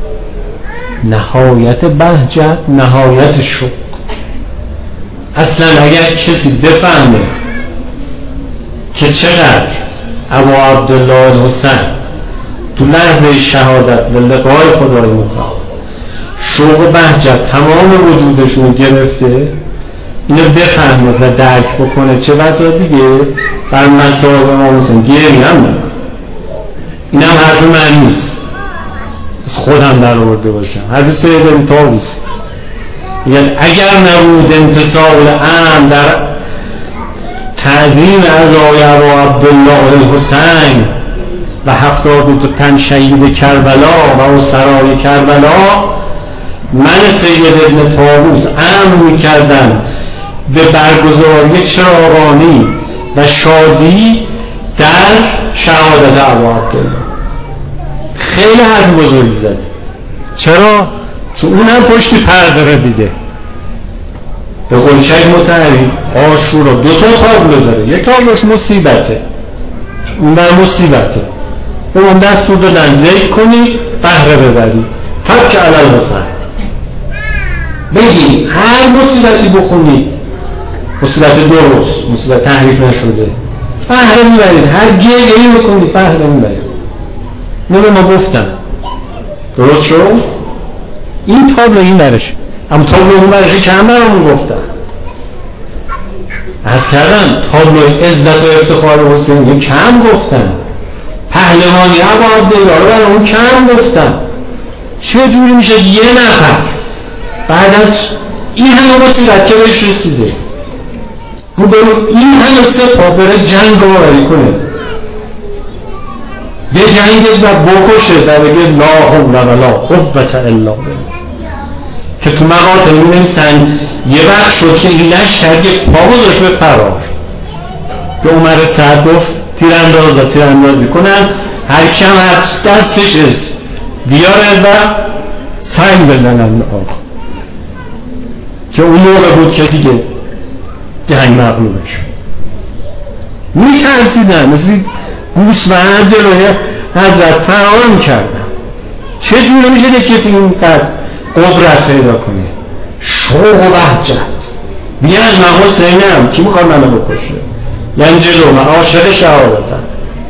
نهایت بهجت نهایت شوق. اصلا اگر کسی بفهمه که چقدر ابو عبدالله حسین تو لحظه شهادت و لقای خدای متعال شوق و بهجت تمام وجودشون گرفته، اینو بفهمه و درک بکنه، چه بسا دیگه بر مسائل ما حسین گیری هم نکنه. این هم حرف من نیست، از خودم در آورده باشم، حرف سید امتابوس. یعنی اگر نبود انتصال امن در تعظیم عزای ابو عبدالله حسین و هفتاد و دو تن شهید کربلا و اون سرای کربلا، من سید ابن طاووس امر می‌کردم به برگزاری چراغانی و شادی در شهادت ابو عبدالله. خیلی حرف بزرگی زده. چرا؟ چون اونم پشت پرده رو دیده. به قول شیخ مطهری عاشورا دو تا تابلو داره، یک تابلوش مصیبته، اون در مصیبته، اون دستور دادن ذکر کنی بهره ببری فک علی الحسین. بگی هر مصیبتی بخونید، مصیبت درست، مصیبت تحریف نشده، بهره میبرید. هر گریه‌ای بکنید بهره میبرید. نمه ما گفتم درست شد؟ این تابلو این برش، اما تابلو اون برشه که هم برامون گفتم. از کردم تابلو عزت و افتخار حسین کم گفتم، پهلوانی ابو عبدالله رو برامون کم گفتم. چه جوری میشه یه نفر بعد از این همه مصیبت که بهش رسیده رو برو این همه سپاه بره جنگ آوری کنه، به جنگ و بکشه و بگه لا حول ولا قوة الا بالله. که تو مقاطع می‌نویسن یه وقت شد که این لشکر یه پا گذاشت به فرار، به عمر سعد گفت تیراندازا تیراندازی کنن، هر کم هر دستش است بیاره و سنگ بزنن به آقا، که اون موقع بود که دیگه جنگ مغلوبه شد. می‌ترسیدن، مثل گوسفند جلوی حضرت فرار می‌کردن. چه جوری میشه که کسی اینقدر قدرت پیدا کنه؟ شوق و وحجت. بیان من حسینم، کی میخواد منو بکشه؟ یعنی جلو من عاشق شهادتم.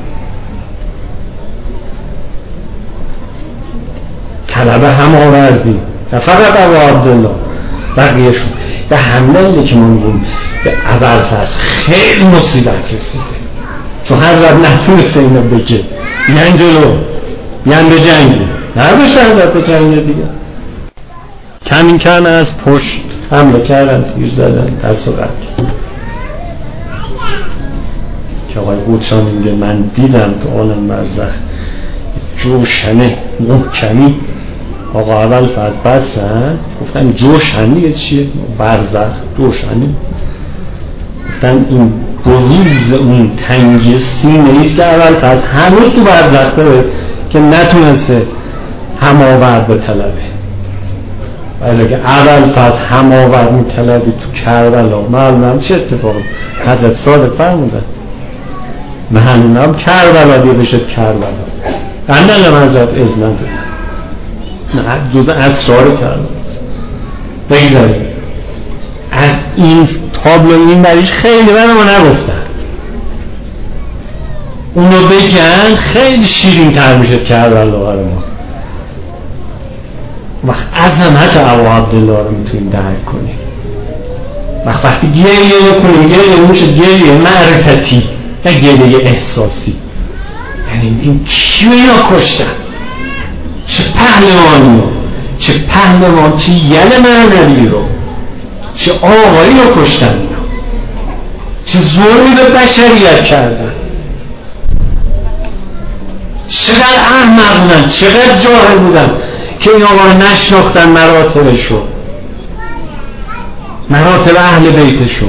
طلب هماوردی نه فقط ابو عبدالله، بقیه شون به حمله که من بون به ابوالفضل خیلی مصیبت رسیده، چون حضرت نتونسته اینو بگه، بیان جلو، بیان به جنگی، نباشه حضرت به جنگی دیگه. کمین کردن، از پشت حمله کردن، تیر زدن، دست و قد که آقای قدشان میگه من دیدم تو عالم برزخ جوشنه محکمی. آقا اول فاز بستن گفتن جوشن دیگه چیه؟ برزخ جوشنه. گفتن این بروز اون تنگی سینه ایست که اول فاز هنوز تو برزخ داره که نتونسته هماورد به طلبه. ولی که اول فاز هماورد می طلبی تو کربلا، معلوم چه اتفاقی حضرت صادق فرمودن مهنونم کربلا دیگه بشد کربلا اندن حضرت اذن دادن، نه جز اسرار کربلا. بگذاریم از این تابلو این بریش خیلی برای ما نگفتن، اونو بگن خیلی شیرین تر میشه کربلا برای ما. وقت عظمت ابو عبدالله رو میتونیم درک کنیم. وقت وقتی گریه بکنیم، گریه میشه گریه معرفتی نه گریه احساسی. یعنی این کیو اینا کشتن؟ چه پهلوانی رو، چه پهلوان، چه یل معنوی رو، چه آقایی رو کشتن اینا، چه ظلمی به بشریت کردن، چقدر احمق بودن، چقدر جاهل بودن که این آقا نشناختن مراتبشو، مراتب اهل بیتشو.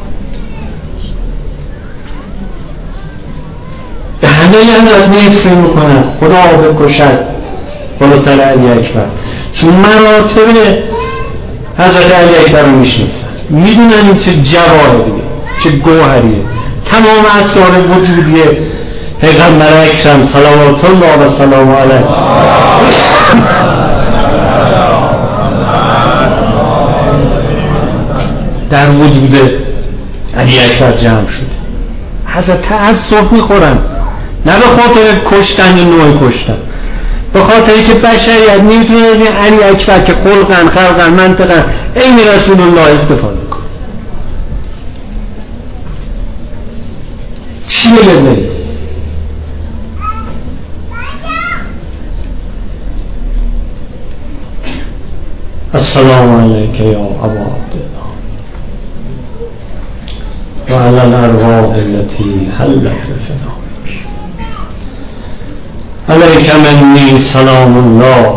به همه یه نفر میکنن خدا بکشد خدا سر علی اکبر، چون مراتب حضرت علی اکبر رو میشناسن، میدونن این چه جواهریه، چه گوهریه. تمام اسرار وجودیه پیغمبر اکرم صلوات الله و سلام علیه در وجود علی اکبر جمع شده. حضرت تأسف میخورن، نه به خاطر کشتن یا نوع کشتن، به خاطری که بشریت نمیتونه از این علی اکبر که خلقن خلقن منطقن این رسول الله استفاده کنه. چی بگه؟ السلام علیک یا ابا عبدالله و علی الارواح التي حلت بفنائک علیک منی سلام الله.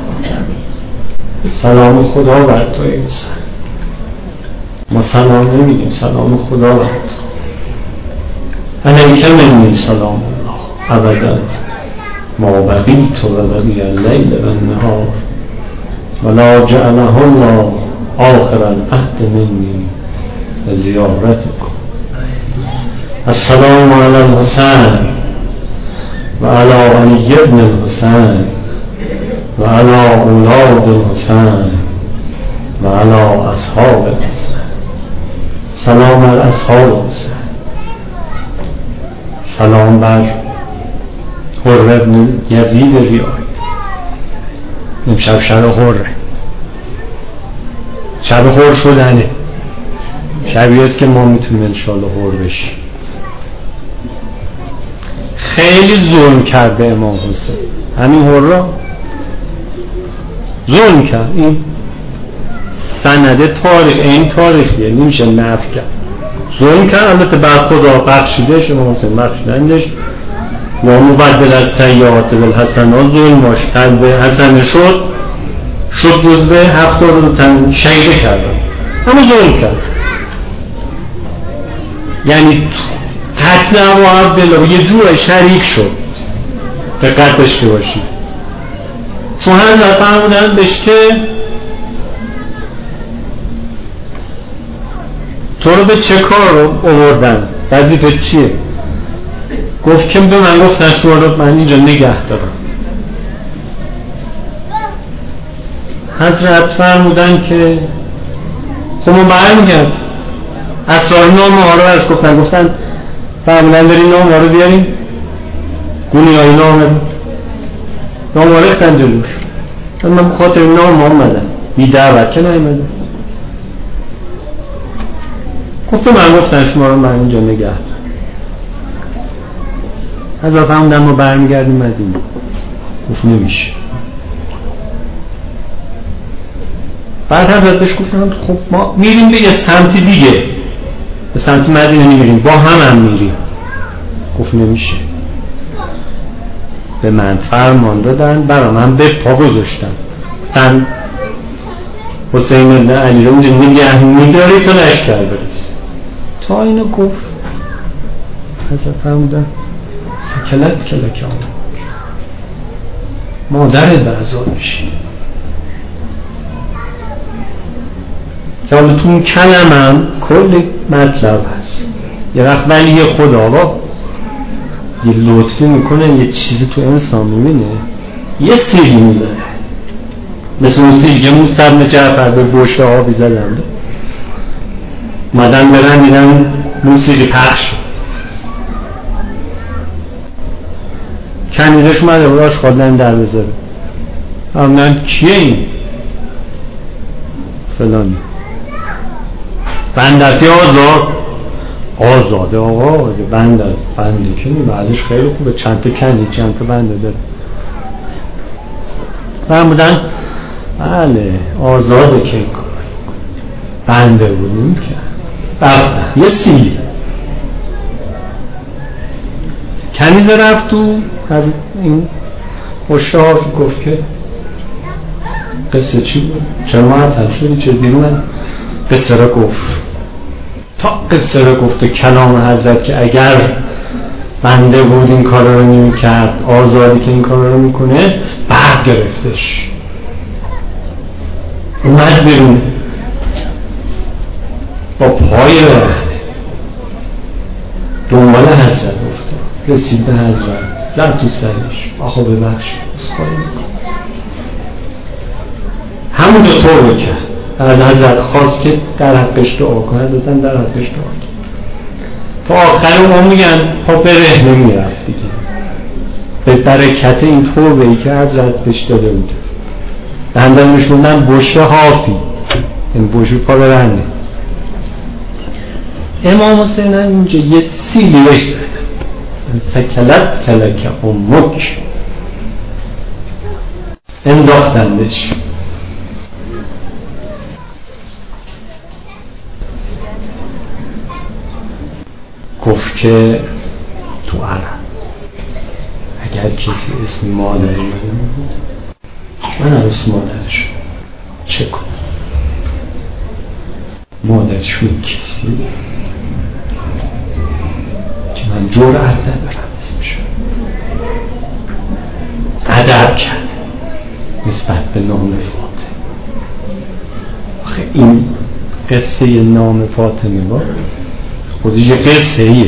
سلام خدا بر تو انسان، ما سلام نمیگیم، سلام خدا بر تو. علیک منی سلام الله ابدا ما بقیت و بقی اللیل و النهار ولا جعله الله آخر العهد منی زیارتکم. السلام علی الحسین و علی علی ابن الحسین و علی اولاد الحسین و علی اصحاب الحسین. سلام علی اصحاب الحسین. سلام بر حر ابن یزید ریاحی. امشب شب حره، شب حر شدنه، شبیه است که ما میتونیم انشاءالله حر بشیم. خیلی ظلم کرد به امام حسین، همین حرا ظلم کرد. این سنده تاریخ، این تاریخیه، نمیشه نفی کرد. ظلم کرد، البته بعد خدا بخشیدش، امام حسین بخشیدندش و مبدل از سیئات بالحسنات، ظلماش قلب حسن شد شد جزوه هفتاد و تن شهیده کردن، اما ظلم کرد. یعنی قتل ابو عبدالله یه جور شریک شد. دقت داشته باشید، چون حضرت فرمودن بهش که تو رو به چه کار رو آوردن، وظیفه چیه؟ گفت که به من گفتن شما رو من اینجا نگه دارم. حضرت فرمودن که خب ما برمیگرد اسرار نامه ها رو از گفتن گفتن فرمودن بریم نامه ها رو بیاریم، گونی های نامه نامه ها ریختن جلوش. من بخاطر نامه ها اومدن، بی دعوت که نایمدن. گفت من گفتن شما رو من اینجا نگه دارم. حضرت فرمودن ما برمیگردیم مدینه. گفت نمیشه. بعد حضرت بهش گفتن خب ما میریم به یه سمت دیگه، به سمت مدینه نمیریم، با هم هم میریم. گفت نمیشه. به من فرمان دادن، برا من به پا گذاشتن، گفتن حسین ابن علی رو اونجا نگه میداری تا لشکر برسه. تا اینو گفت حضرت فرمودن سکلت کلک آمد، مادرت به عذاب میشی. که حالا تو اون کلمم کل مطلب هست. یه وقت ولی خدا با یه لطفی میکنه، یه چیزی تو انسان میبینه، یه سیری میزنه، مثل اون سیری که موسی بن جعفر به بشت آبی زدن، اومدن برن دیدن موسیقی پخش شد، کنیزش اومده براش خواهدن در بذاره، همونن کیه این؟ فلانی بند است یا آزاد؟ آزاده آقا، بند است، بنده که نیم ازش خیلی خوبه، چند تا کنی چند تا بنده داره. من بودن بله آزاده که این کار بنده بود نمی کرد. رفتن یه سیلی کنیز رفت تو از این خوشحال گفت که قصه چی بود؟ چرا معطل شدی؟ چه دیر اومد؟ قصه را گفت، تا قصه را گفته کلام حضرت که اگر بنده بود این کار رو نمی کرد، آزادی که این کار رو میکنه، بعد گرفتش اومد بیرون با پای رهنه دنبال حضرت افتاد، رسید به حضرت، زد تو سرش آخو ببخش بسخواهی میکن. همون دو طور رو کرد. از حضرت خواست که در حقش دعا کنه، حضرتن در حقش دعا کنه. تا آخر اون میگن پا به رهنه میرفت دیگه، به برکت این توبه ای که حضرت بهش داده بود. بندنش موندن بشه حافی، این بشه پا به رهنه. امام حسین هم اینجا یه سیلی بهش زدن، سکلت کلک امک، انداختندش. گفت که تو عرب اگر کسی اسم مادری من بود، من هم اسم مادرشون چه کنم؟ مادرشون کسی که من جرأت ندارم اسمشون. ادب کرد نسبت به نام فاطمه. آخه این قصه نام فاطمه با خودش یه قصه ایه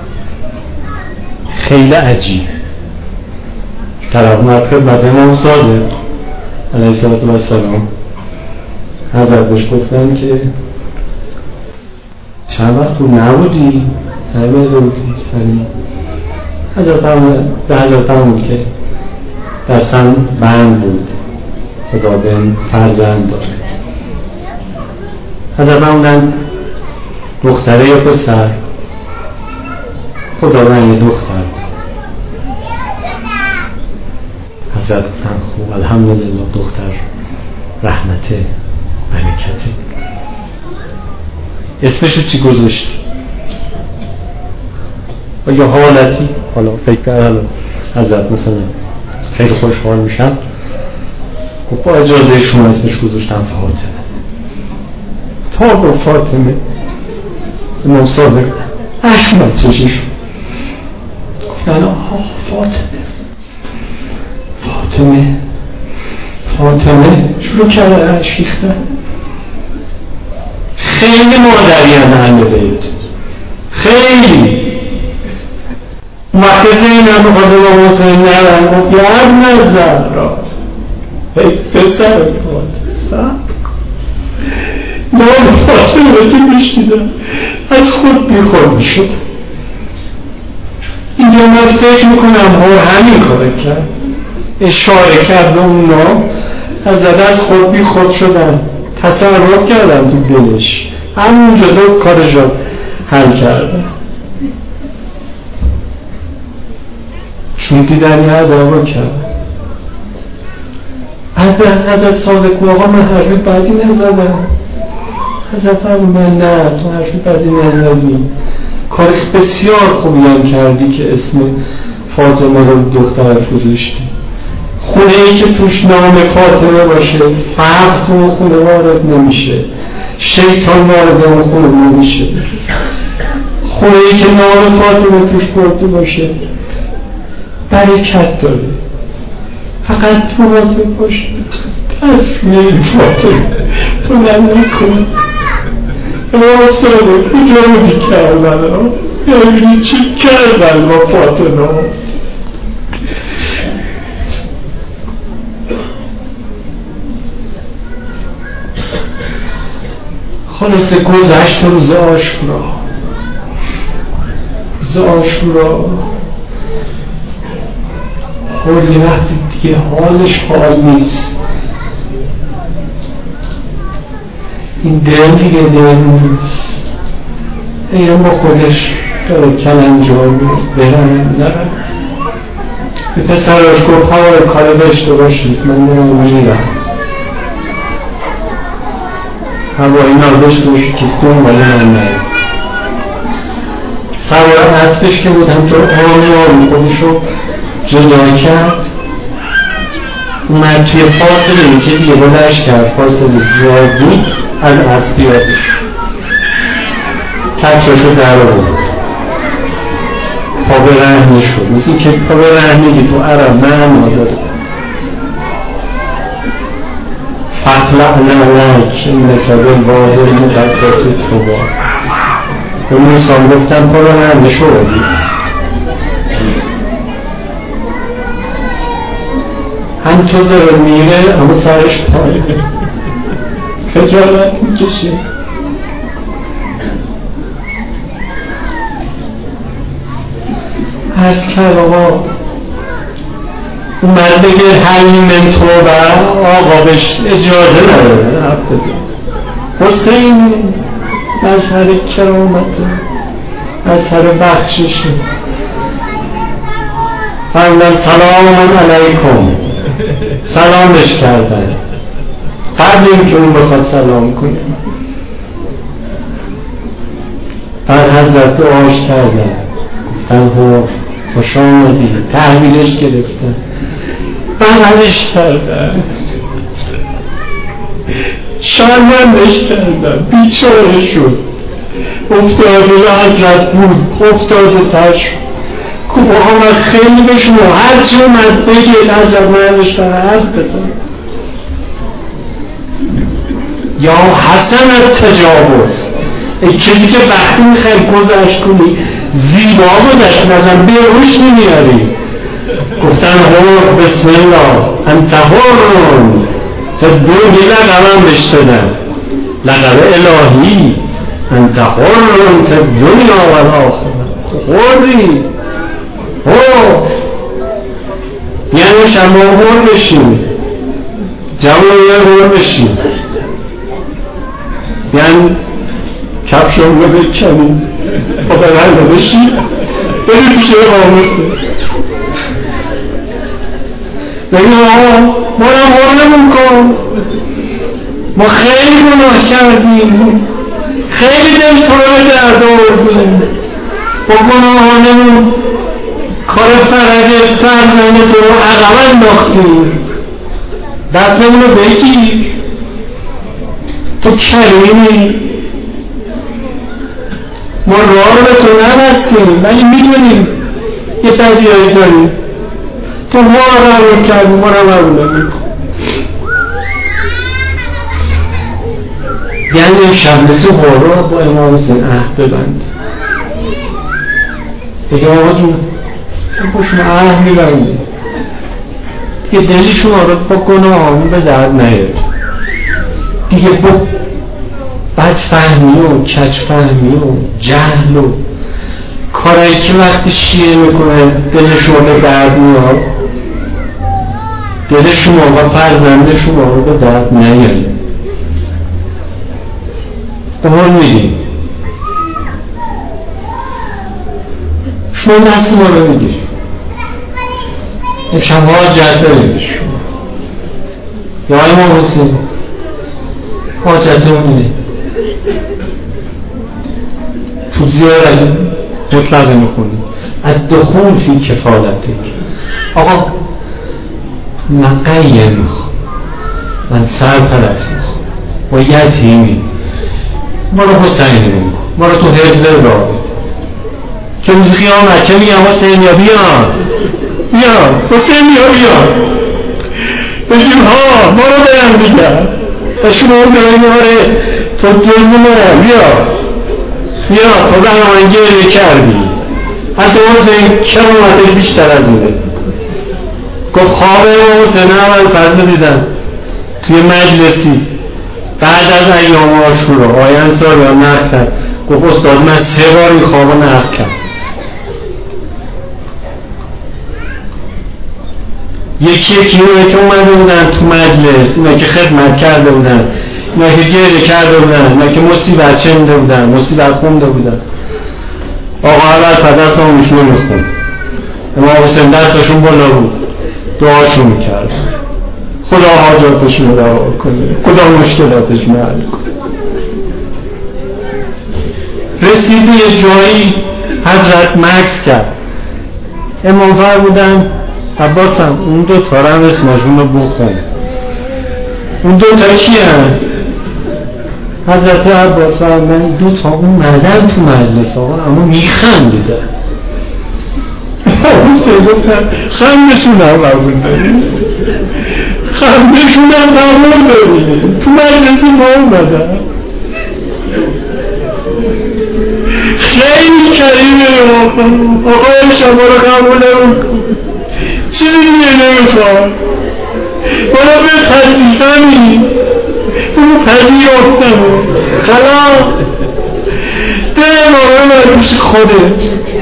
خیلی عجیبه. طرف اومد خدمت امام صادق علیه السلام، حضرت بهش گفتن که چند وقت تو نبودی؟ نمیده بودی سری؟ حضرت فرمود که دستم بند بود، خدا بهم فرزند داره. حضرت فرمودن دختره یا پسر؟ خدا من یه دختر. حضرت گفتن خوب الحمدلله، دختر رحمته برکته. اسمشو چی گذاشتی؟ یا حالتی؟ حالا فکر کرد حالا حضرت مثلا خیلی خوشحال میشم، خب با اجازه شما اسمش گذاشتم فاطمه. تا با فاطمه امام صادق عشق اومد چششون، گفتن آها فاطمه فاطمه فاطمه شروع کرده عشق ریختن. خیلی مادریان اهل بیت، خیلی. وقتی زینب می‌خواست با حسین نرم گفت یا ابن زهرا، ای پسر فاطمه نام فاطمه که میشنیدم از خود بی خود میشد. اینجا من فکر میکنم ها همین کار کرد، اشاره کرد به اون نام، از از خود بی خود شدن، تصرف کردن تو دلش، همونجا دو کارش رو حل کردن. چون دیدن یه عدابا کرد. حضرت صادق آقا من حرفی بعدی نزدم. حضرت فرمودن نه تو حرفی بعدی نزدی، کار بسیار خوبی هم کردی که اسم فاطمه رو دخترت گذاشتی. خونه ای که توش نام فاطمه باشه فقط تو خونه وارد نمیشه، شیطان وارد اون خونه نمیشه. خونه ای که نام فاطمه توش برده باشه برکت داره. فقط تو حاضر باشه تصمیم فاطمه تو نمیکن. امام صادق کجا بودی کردن یعنی چی کردن با فاطمه؟ خلاصه گذشت روز عاشورا. روز عاشورا خیلی وقتی دیگه حالش حال نیست، این دل دیگه دل نیست، اینا با خودش داره کلنجار برن نرن. به پسرش گفت هوای کار داشته باشید من دارم میرم. هوایی نداشته باشید کسی دنباله من نرم. سوار اسبش که بود همطور آمی آمی خودشو جدا کرد، اومد توی فاصله که دیگه بلش کرد، فاصله زیاد بود، از اسب یادش کفشاشو در آورد، پا به رحمی شد. مثل که پا به رحمی تو عرب معنا داره. فطلعنا لک انک بالوادی المقدس طوی. به موسی گفتن پا به رحمی شدی. همطور داره میره اما سرش پایه، خجالت میکشه. عرض کرد آقا اومد بگه حلی من توبه، آقا بهش اجازه نداره حرف بزن. حسین مظهر کرامته، مظهر بخششه. فرمودن سلام علیکم، سلامش کردن قبل اینکه اون بخواد سلام کنه. بعد حضرت دعاش کردن، گفتن خوش آمدی، تحویلش گرفتن، بغلش کردن، شرمندش کردن، بیچاره شد، افتاده حضرت بود، افتاده تر شد. گفت آقا من خیلی به شما هرچی اومد بگید حضرت من ازش برای حرف بزن. یا حسن التجاوز، ای کسی که وقتی میخوای گذشت کنی زیبا گذشت نزن بیروش نمیاری. گفتن هر بسم الله انت هرون، تا دو لقبم بشتدن، لقب الهی انت هرون تا دنیا و الاخره. خوردی او یعنی شما هر بشین، جمعه هر بشین، یعنی کفشون رو بکنی با برنده بشین بری پیشه قاموسه بگی آقا ما را هر نمون کن، ما خیلی گناه کردیم، خیلی دل تو رو درد آوردیم، با گناهانمون کار فرج فرزند تو رو عقب انداختیم. دستمون رو بگیر، تو کریمی، ما راه رو به تو نبستیم ولی میدونیم یه بدیایی داریم، تو ما رو قبول کردیم، ما رو قبول نمی‌کنیم. یعنی امشب مثل قرآن با امام حسین عهد ببند، بگه آقا جون با شما عهد میبندیم یه دلی شما رو با گناهان به درد نیاره دیگه، با بدفهمی و کجفهمی و جهل و کارهایی که وقتی شیعه میکنه دل شما به درد میاد، دل شما و فرزند شما رو به درد نیاره. قول میدیم شما دست ما رو میگیریم، امشب حاجت داریم شما یا امام حسین، حاجت رو میدیم تو زیار از مطلقه میخونیم الدخول فی کفالتک. آقا من قیم میخوام، من سرپرست میخوام، با یتیمی، ما رو حسینی میکن، ما رو تو هجله را بید که روز قیامت که میگم حسین یا بیا بیا حسین یا بیا بگیم ها ما رو برم دیگر و شما رو بریم آره تو جزی ما بیا بیا تو به همان گیره کردی حتی حسین کرامتش بیشتر از اینه. گفت خوابه حسین اول فضل دیدم توی مجلسی بعد از ایام عاشورا آقای انصاری هم نقل کرد، گفت استاد من سه بار این خواب رو نقل کرد، یکی یکی اونه که اومده بودن تو مجلس، اینا که خدمت کرده بودن، اینا که گریه کرده بودن، اینا که مصیبت چنده بودن، مصیبت خونده بودن. آقا اول پدست همونشون رو میخون، امام حسین دستشون بالا بود دعاشون میکرد خدا حاجاتشون رو رها کنه، خدا مشکلاتشون رو حل کنه. رسیدی یه جایی حضرت مکس کرد، امام فرمودن عباسم اون دو تا هم اسمشون رو بخون، اون دو تا کی هم؟ حضرت عباس فرمودن دو تا اون مدن تو مجلس آقا اما میخندیدن. حسین گفتن خندشون هم قبول داریم، خندشون هم قبول داریم، تو مجلس ما اومدن خیلی کریمه آقا، آقای شما رو قبول نمیکن، چی دیگه نمیخواد بالا به پذیرمی اونو پذیرفتمه خلاص ده ماره مرکوش خوده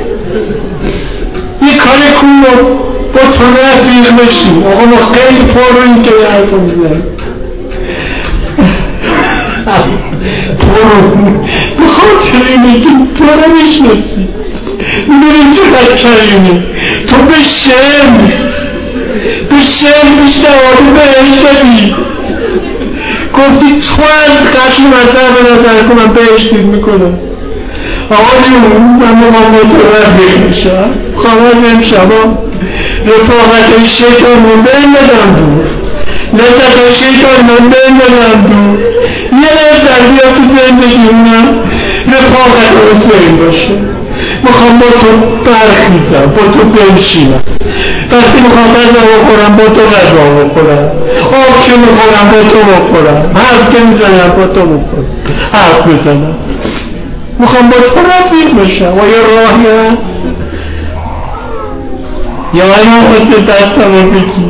یه کار کن با تو نفیق بشیم. آقا ما خیلی پر رو این که یه حرف میزنیم پر رو به خاطر اینه که تو رو میشنسی میدونی چقدر کریمی تو به شم به شم به شواهی بهش دادی، گفتی تو از قشن مطلب به نظر کنم بهشتید میکنم. آقا جون من مقام با تو رفیق میشم، خواهد امشبا رفاقت شیطان رو بین بدم دور، لذت شیطان رو بین بدم دور، یه لذت بیا تو زندگی اونم رفاقت حسین باشه. میخوام با تو برخیزم، با تو بنشینم، وقتی میخوام غذا بخورم با تو غذا بخورم، آب که میخورم با تو بخورم، حرف که میزنم با تو بخورم حرف میزنم. میخوام با تو رفیق بشم و یه راهی هست یا اینا حسین دستم رو بگیر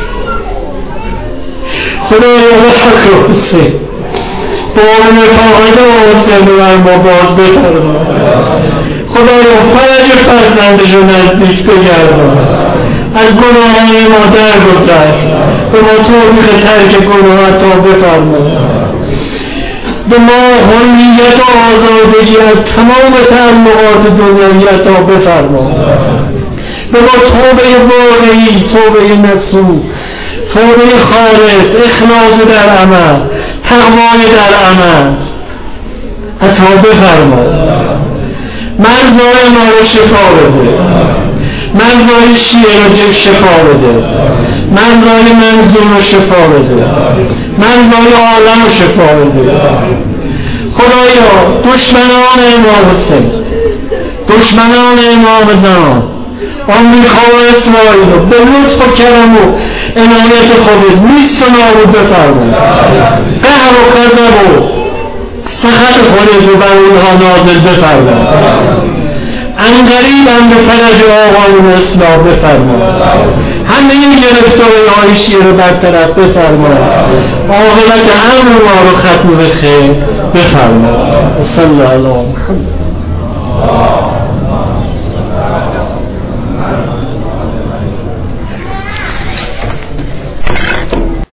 خدا یا حق حسین با نفاقت حسین رو من با باز بکردم، خدایا فرج فرزندش رو نزدیک بگردم، از گناهان ما درگذر، به ما توفیق ترک گناه عطا بفرما، به ما حریت و آزادگی از تمام تعلقات دنیوی عطا بفرما، به ما توبه واقعی، توبه نصوح، توبه خالص، اخلاص در عمل، تقوای در عمل عطا بفرما. مرزای ما رو شفا بده، مرزای شیعه رو شفا بده، من رای منظور رو شفا بده، من رای عالم رو شفا بده. خدایا دشمنان امام حسین، دشمنان امام زمان، آمریکا و اسرائیل رو به لطف و کرم و عنایت خودت نیست و نابود بفرما. قهر و غضب و سخط خودت رو بر اونها نازل بفرما. انقریب هم به فرج آقایون اسلام بفرما. همه این گرفتاری های شیعه رو برطرف بفرما. عاقبت امر ما رو ختم به خیر بفرما. صلی الله علیه و محمد.